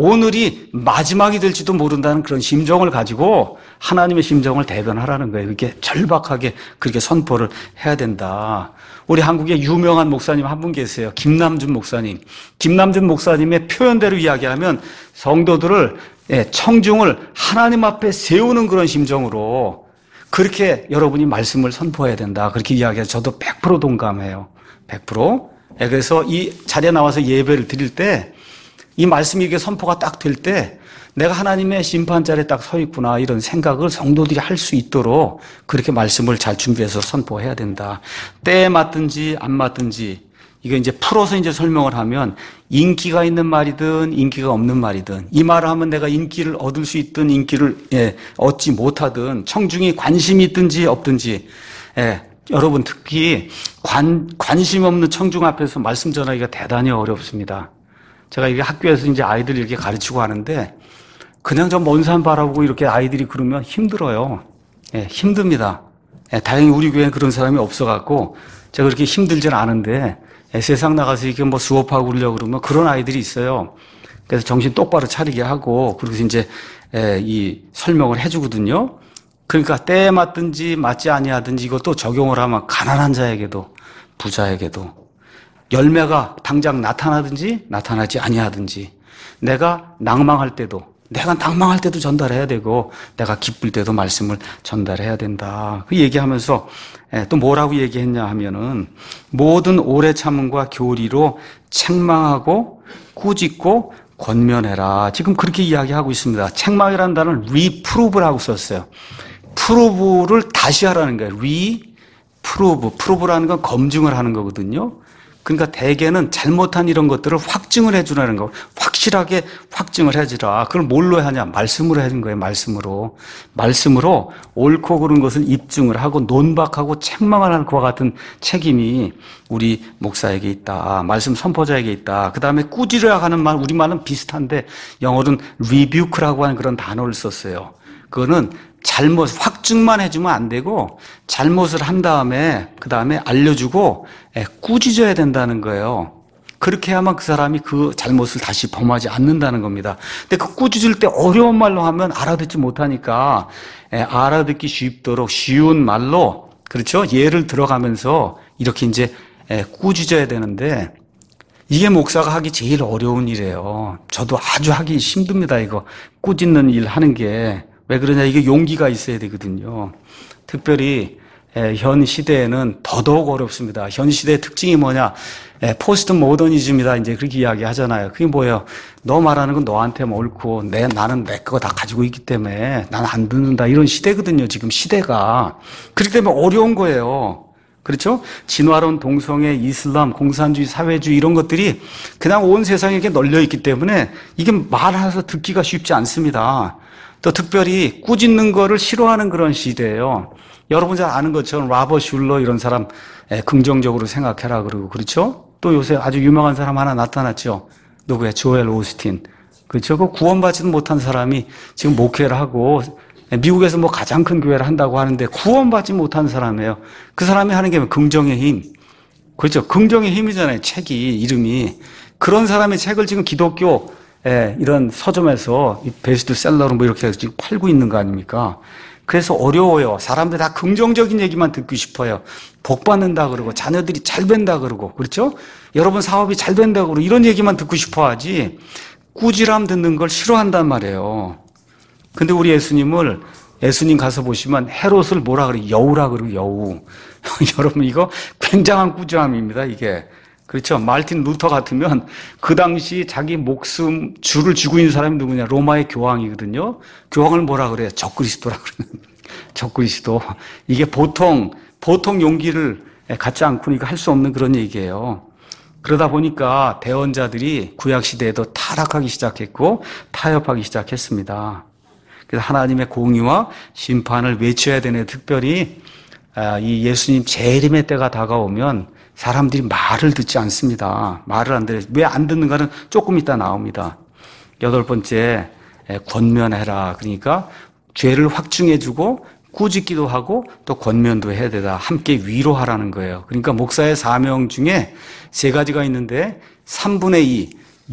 오늘이 마지막이 될지도 모른다는 그런 심정을 가지고 하나님의 심정을 대변하라는 거예요. 그렇게 절박하게 그렇게 선포를 해야 된다. 우리 한국에 유명한 목사님 한 분 계세요. 김남준 목사님. 김남준 목사님의 표현대로 이야기하면 성도들을 청중을 하나님 앞에 세우는 그런 심정으로 그렇게 여러분이 말씀을 선포해야 된다. 그렇게 이야기해서 저도 100% 동감해요. 100%. 그래서 이 자리에 나와서 예배를 드릴 때 이 말씀이 이게 선포가 딱 될 때 내가 하나님의 심판자리에 딱 서 있구나 이런 생각을 성도들이 할 수 있도록 그렇게 말씀을 잘 준비해서 선포해야 된다. 때에 맞든지 안 맞든지 이거 이제 풀어서 이제 설명을 하면 인기가 있는 말이든 인기가 없는 말이든 이 말을 하면 내가 인기를 얻을 수 있든 인기를 얻지 못하든 청중이 관심이 있든지 없든지 여러분 특히 관심 없는 청중 앞에서 말씀 전하기가 대단히 어렵습니다. 제가 이게 학교에서 이제 아이들 이렇게 가르치고 하는데 그냥 저 먼 산 바라보고 이렇게 아이들이 그러면 힘들어요. 힘듭니다. 다행히 우리 교회는 그런 사람이 없어갖고 제가 그렇게 힘들진 않은데 세상 나가서 이렇게 뭐 수업하고 그러려고 그러면 그런 아이들이 있어요. 그래서 정신 똑바로 차리게 하고 그리고 이제 이 설명을 해주거든요. 그러니까 때에 맞든지 맞지 아니하든지 이것도 적용을 하면 가난한 자에게도 부자에게도 열매가 당장 나타나든지 나타나지 아니하든지 내가 낭망할 때도 전달해야 되고 내가 기쁠 때도 말씀을 전달해야 된다. 그 얘기하면서 또 뭐라고 얘기했냐 하면은 모든 오래 참음과 교리로 책망하고 꾸짖고 권면해라. 지금 그렇게 이야기하고 있습니다. 책망이라는 단어를 reprove라고 썼어요. 프로브를 다시 하라는 거예요. 프로브라는 건 검증을 하는 거거든요. 그러니까 대개는 잘못한 이런 것들을 확증을 해주라는 거. 확실하게 확증을 해주라. 그걸 뭘로 하냐? 말씀으로 해준 거예요. 말씀으로 옳고 그른 것을 입증을 하고 논박하고 책망을 하는 그와 같은 책임이 우리 목사에게 있다. 말씀 선포자에게 있다. 그 다음에 꾸짖으라 하는 말, 우리말은 비슷한데 영어로는 rebuke라고 하는 그런 단어를 썼어요. 그거는 확증만 해주면 안 되고 잘못을 한 다음에 그 다음에 알려주고 꾸짖어야 된다는 거예요. 그렇게 해야만 그 사람이 그 잘못을 다시 범하지 않는다는 겁니다. 근데 그 꾸짖을 때 어려운 말로 하면 알아듣지 못하니까 알아듣기 쉽도록 쉬운 말로 그렇죠? 예를 들어가면서 이렇게 이제 꾸짖어야 되는데 이게 목사가 하기 제일 어려운 일이에요. 저도 아주 하기 힘듭니다. 이거 꾸짖는 일 하는 게 왜 그러냐? 이게 용기가 있어야 되거든요. 특별히 현 시대에는 더더욱 어렵습니다. 현 시대의 특징이 뭐냐? 포스트 모더니즘이다. 이제 그렇게 이야기 하잖아요. 그게 뭐예요? 너 말하는 건 너한테 옳고, 나는 내 거 다 가지고 있기 때문에 난 안 듣는다. 이런 시대거든요. 지금 시대가. 그렇기 때문에 어려운 거예요. 그렇죠? 진화론, 동성애, 이슬람, 공산주의, 사회주의 이런 것들이 그냥 온 세상에 널려 있기 때문에 이게 말해서 듣기가 쉽지 않습니다. 또 특별히 꾸짖는 거를 싫어하는 그런 시대예요. 여러분 잘 아는 것처럼 라버 슐러 이런 사람 긍정적으로 생각해라 그러고 그렇죠? 또 요새 아주 유명한 사람 하나 나타났죠. 누구야? 조엘 오스틴. 그렇죠? 그 구원받지도 못한 사람이 지금 목회를 하고 미국에서 뭐 가장 큰 교회를 한다고 하는데 구원받지 못한 사람이에요. 그 사람이 하는 게 긍정의 힘. 그렇죠? 긍정의 힘이잖아요. 책이 이름이. 그런 사람의 책을 지금 기독교 이런 서점에서 베스트셀러로 뭐 이렇게 지금 팔고 있는 거 아닙니까? 그래서 어려워요. 사람들 다 긍정적인 얘기만 듣고 싶어요. 복 받는다 그러고 자녀들이 잘 된다 그러고 그렇죠? 여러분 사업이 잘 된다 그러고 이런 얘기만 듣고 싶어 하지 꾸지람 듣는 걸 싫어한단 말이에요. 근데 우리 예수님 가서 보시면 헤롯을 뭐라 그래요? 여우라 그러고 여우. 여러분 이거 굉장한 꾸지람입니다 이게. 그렇죠? 말틴 루터 같으면 그 당시 자기 목숨 줄을 쥐고 있는 사람이 누구냐? 로마의 교황이거든요. 교황을 뭐라 그래요? 적그리스도라 그래요. 적그리스도. 이게 보통 용기를 갖지 않고는 이거 할 수 없는 그런 얘기예요. 그러다 보니까 대언자들이 구약 시대에도 타락하기 시작했고 타협하기 시작했습니다. 그래서 하나님의 공의와 심판을 외쳐야 되는 특별히 이 예수님 재림의 때가 다가오면 사람들이 말을 듣지 않습니다. 말을 안 들어요. 왜 안 듣는가는 조금 이따 나옵니다. 8번째, 권면해라. 그러니까 죄를 확증해주고 꾸짖기도 하고 또 권면도 해야 되다. 함께 위로하라는 거예요. 그러니까 목사의 사명 중에 3가지가 있는데 3분의 2,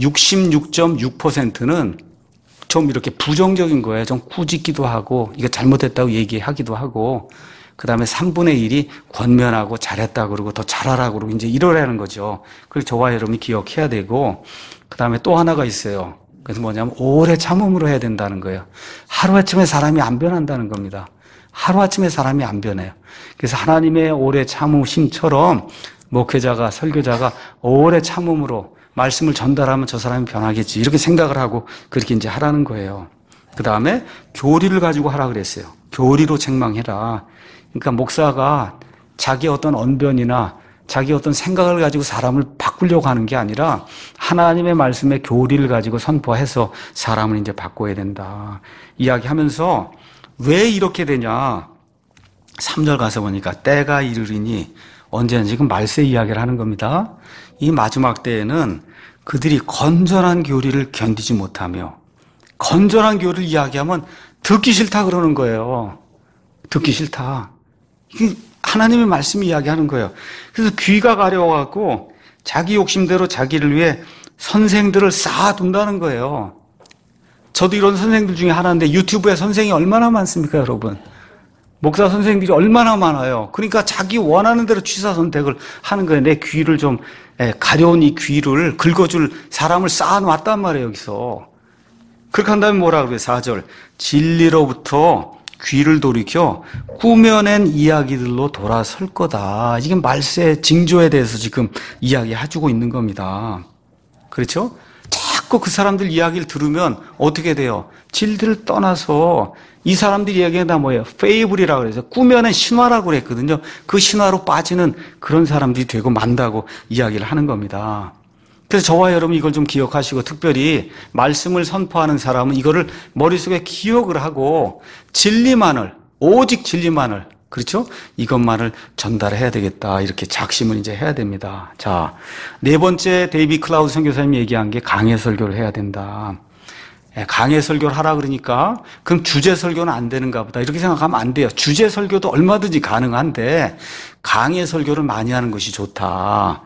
66.6%는 좀 이렇게 부정적인 거예요. 좀 꾸짖기도 하고 이거 잘못했다고 얘기하기도 하고 그 다음에 3분의 1이 권면하고 잘했다 그러고 더 잘하라 그러고 이제 이러라는 거죠. 그걸 저와 여러분이 기억해야 되고 그 다음에 또 하나가 있어요. 그래서 뭐냐면 오래 참음으로 해야 된다는 거예요. 하루아침에 사람이 안 변한다는 겁니다. 하루아침에 사람이 안 변해요. 그래서 하나님의 오래 참으심처럼 목회자가 설교자가 오래 참음으로 말씀을 전달하면 저 사람이 변하겠지 이렇게 생각을 하고 그렇게 이제 하라는 거예요. 그 다음에 교리를 가지고 하라 그랬어요. 교리로 책망해라. 그러니까 목사가 자기 어떤 언변이나 자기 어떤 생각을 가지고 사람을 바꾸려고 하는 게 아니라 하나님의 말씀의 교리를 가지고 선포해서 사람을 이제 바꿔야 된다. 이야기하면서 왜 이렇게 되냐. 3절 가서 보니까 때가 이르리니 언제나 지금 말세 이야기를 하는 겁니다. 이 마지막 때에는 그들이 건전한 교리를 견디지 못하며 건전한 교리를 이야기하면 듣기 싫다 그러는 거예요. 듣기 싫다. 이게 하나님의 말씀이 이야기하는 거예요. 그래서 귀가 가려워갖고 자기 욕심대로 자기를 위해 선생들을 쌓아둔다는 거예요. 저도 이런 선생들 중에 하나인데 유튜브에 선생이 얼마나 많습니까, 여러분? 목사 선생들이 얼마나 많아요. 그러니까 자기 원하는 대로 취사 선택을 하는 거예요. 내 귀를 좀 가려운 이 귀를 긁어줄 사람을 쌓아놨단 말이에요, 여기서. 그렇게 한다면 뭐라 그래요? 4절. 진리로부터 귀를 돌이켜 꾸며낸 이야기들로 돌아설 거다. 이게 말세 징조에 대해서 지금 이야기해주고 있는 겁니다. 그렇죠? 자꾸 그 사람들 이야기를 들으면 어떻게 돼요? 진리를 떠나서 이 사람들 이야기가 다 뭐예요? 페이블이라고 그래서 꾸며낸 신화라고 그랬거든요. 그 신화로 빠지는 그런 사람들이 되고 만다고 이야기를 하는 겁니다. 그래서 저와 여러분 이걸 좀 기억하시고 특별히 말씀을 선포하는 사람은 이거를 머릿속에 기억을 하고 진리만을 오직 진리만을 그렇죠? 이것만을 전달해야 되겠다. 이렇게 작심을 이제 해야 됩니다. 자, 4번째 데이비 클라우드 선교사님이 얘기한 게 강해 설교를 해야 된다. 강해 설교를 하라 그러니까 그럼 주제 설교는 안 되는가 보다. 이렇게 생각하면 안 돼요. 주제 설교도 얼마든지 가능한데 강해 설교를 많이 하는 것이 좋다.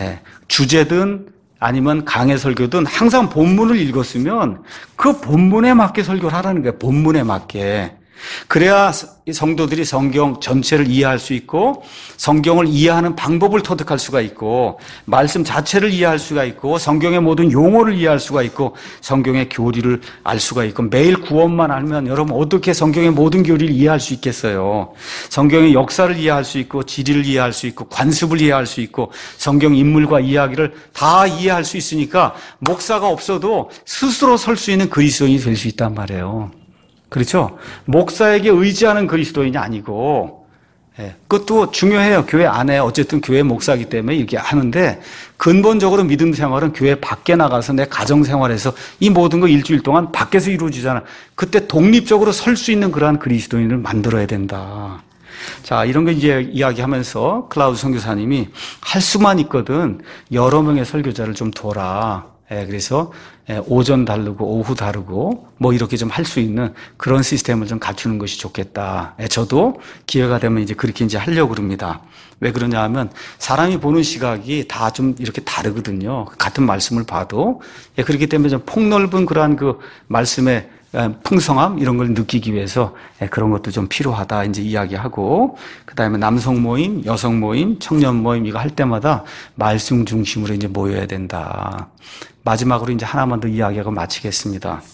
주제든 아니면 강해 설교든 항상 본문을 읽었으면 그 본문에 맞게 설교를 하라는 거예요. 본문에 맞게. 그래야 이 성도들이 성경 전체를 이해할 수 있고 성경을 이해하는 방법을 터득할 수가 있고 말씀 자체를 이해할 수가 있고 성경의 모든 용어를 이해할 수가 있고 성경의 교리를 알 수가 있고 매일 구원만 알면 여러분 어떻게 성경의 모든 교리를 이해할 수 있겠어요. 성경의 역사를 이해할 수 있고 지리를 이해할 수 있고 관습을 이해할 수 있고 성경 인물과 이야기를 다 이해할 수 있으니까 목사가 없어도 스스로 설 수 있는 그리스도인이 될 수 있단 말이에요. 그렇죠? 목사에게 의지하는 그리스도인이 아니고, 그것도 중요해요. 교회 안에 어쨌든 교회 목사이기 때문에 이렇게 하는데 근본적으로 믿음 생활은 교회 밖에 나가서 내 가정 생활에서 이 모든 거 일주일 동안 밖에서 이루어지잖아. 그때 독립적으로 설 수 있는 그러한 그리스도인을 만들어야 된다. 자, 이런 거 이제 이야기하면서 클라우드 선교사님이 할 수만 있거든 여러 명의 설교자를 좀 둬라. 그래서 오전 다르고 오후 다르고 뭐 이렇게 좀 할 수 있는 그런 시스템을 좀 갖추는 것이 좋겠다. 저도 기회가 되면 이제 그렇게 이제 하려고 그럽니다. 왜 그러냐 하면 사람이 보는 시각이 다 좀 이렇게 다르거든요. 같은 말씀을 봐도. 그렇기 때문에 좀 폭넓은 그러한 그 말씀의 풍성함 이런 걸 느끼기 위해서 그런 것도 좀 필요하다 이제 이야기하고 그다음에 남성 모임, 여성 모임, 청년 모임 이거 할 때마다 말씀 중심으로 이제 모여야 된다. 마지막으로 이제 하나만 더 이야기하고 마치겠습니다.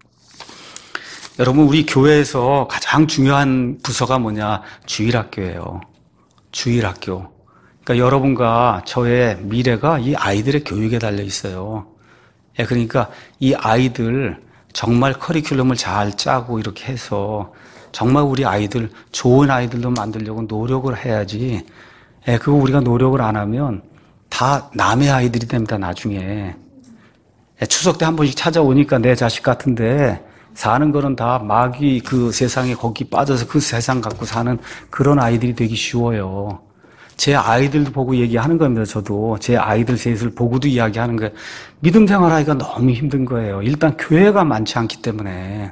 여러분 우리 교회에서 가장 중요한 부서가 뭐냐? 주일학교예요. 주일학교. 그러니까 여러분과 저의 미래가 이 아이들의 교육에 달려 있어요. 그러니까 이 아이들 정말 커리큘럼을 잘 짜고 이렇게 해서 정말 우리 아이들 좋은 아이들로 만들려고 노력을 해야지. 그거 우리가 노력을 안 하면 다 남의 아이들이 됩니다. 나중에. 추석 때 한 번씩 찾아오니까 내 자식 같은데 사는 거는 다 마귀 그 세상에 거기 빠져서 그 세상 갖고 사는 그런 아이들이 되기 쉬워요. 제 아이들도 보고 얘기하는 겁니다. 저도 제 아이들 셋을 보고도 이야기하는 거예요. 믿음 생활하기가 너무 힘든 거예요. 일단 교회가 많지 않기 때문에.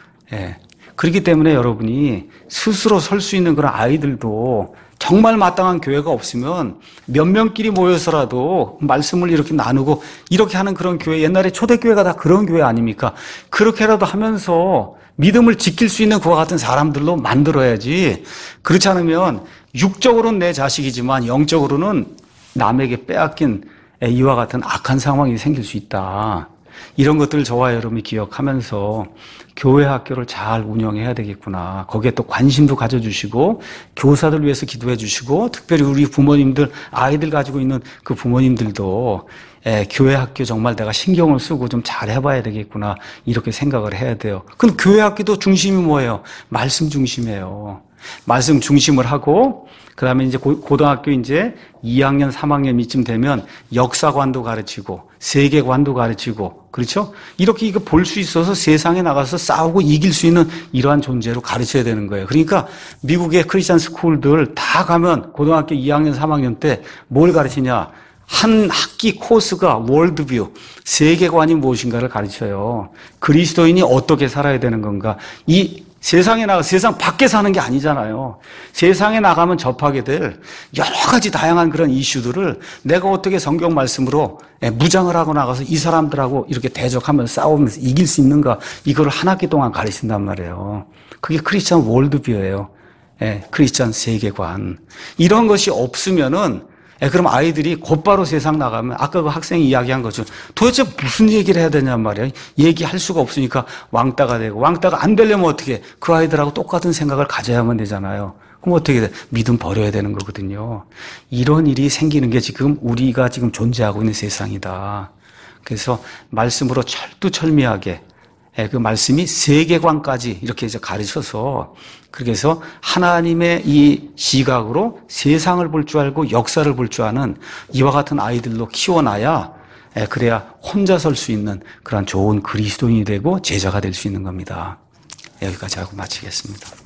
그렇기 때문에 여러분이 스스로 설 수 있는 그런 아이들도 정말 마땅한 교회가 없으면 몇 명끼리 모여서라도 말씀을 이렇게 나누고 이렇게 하는 그런 교회, 옛날에 초대교회가 다 그런 교회 아닙니까? 그렇게라도 하면서 믿음을 지킬 수 있는 그와 같은 사람들로 만들어야지. 그렇지 않으면 육적으로는 내 자식이지만 영적으로는 남에게 빼앗긴 이와 같은 악한 상황이 생길 수 있다. 이런 것들을 저와 여러분이 기억하면서 교회 학교를 잘 운영해야 되겠구나. 거기에 또 관심도 가져주시고 교사들 위해서 기도해 주시고 특별히 우리 부모님들 아이들 가지고 있는 그 부모님들도 교회 학교 정말 내가 신경을 쓰고 좀 잘 해봐야 되겠구나 이렇게 생각을 해야 돼요. 그럼 교회 학교도 중심이 뭐예요? 말씀 중심이에요. 말씀 중심을 하고 그다음에 이제 고등학교 이제 2학년, 3학년 이쯤 되면 역사관도 가르치고 세계관도 가르치고 그렇죠? 이렇게 이거 볼 수 있어서 세상에 나가서 싸우고 이길 수 있는 이러한 존재로 가르쳐야 되는 거예요. 그러니까 미국의 크리스천 스쿨들 다 가면 고등학교 2학년, 3학년 때 뭘 가르치냐? 한 학기 코스가 월드뷰, 세계관이 무엇인가를 가르쳐요. 그리스도인이 어떻게 살아야 되는 건가? 이 세상에 나가 세상 밖에 사는 게 아니잖아요. 세상에 나가면 접하게 될 여러 가지 다양한 그런 이슈들을 내가 어떻게 성경 말씀으로 무장을 하고 나가서 이 사람들하고 이렇게 대적하면서 싸우면서 이길 수 있는가? 이걸 한 학기 동안 가르친단 말이에요. 그게 크리스천 월드뷰예요. 크리스천 세계관. 이런 것이 없으면은 그럼 아이들이 곧바로 세상 나가면 아까 그 학생이 이야기한 것처럼 도대체 무슨 얘기를 해야 되냔 말이야. 얘기할 수가 없으니까 왕따가 되고 왕따가 안 되려면 어떻게 해? 그 아이들하고 똑같은 생각을 가져야만 되잖아요. 그럼 어떻게 돼? 믿음 버려야 되는 거거든요. 이런 일이 생기는 게 지금 우리가 지금 존재하고 있는 세상이다. 그래서 말씀으로 철두철미하게 그 말씀이 세계관까지 이렇게 이제 가르쳐서 그래서 하나님의 이 시각으로 세상을 볼 줄 알고 역사를 볼 줄 아는 이와 같은 아이들로 키워놔야 그래야 혼자 설 수 있는 그런 좋은 그리스도인이 되고 제자가 될 수 있는 겁니다. 여기까지 하고 마치겠습니다.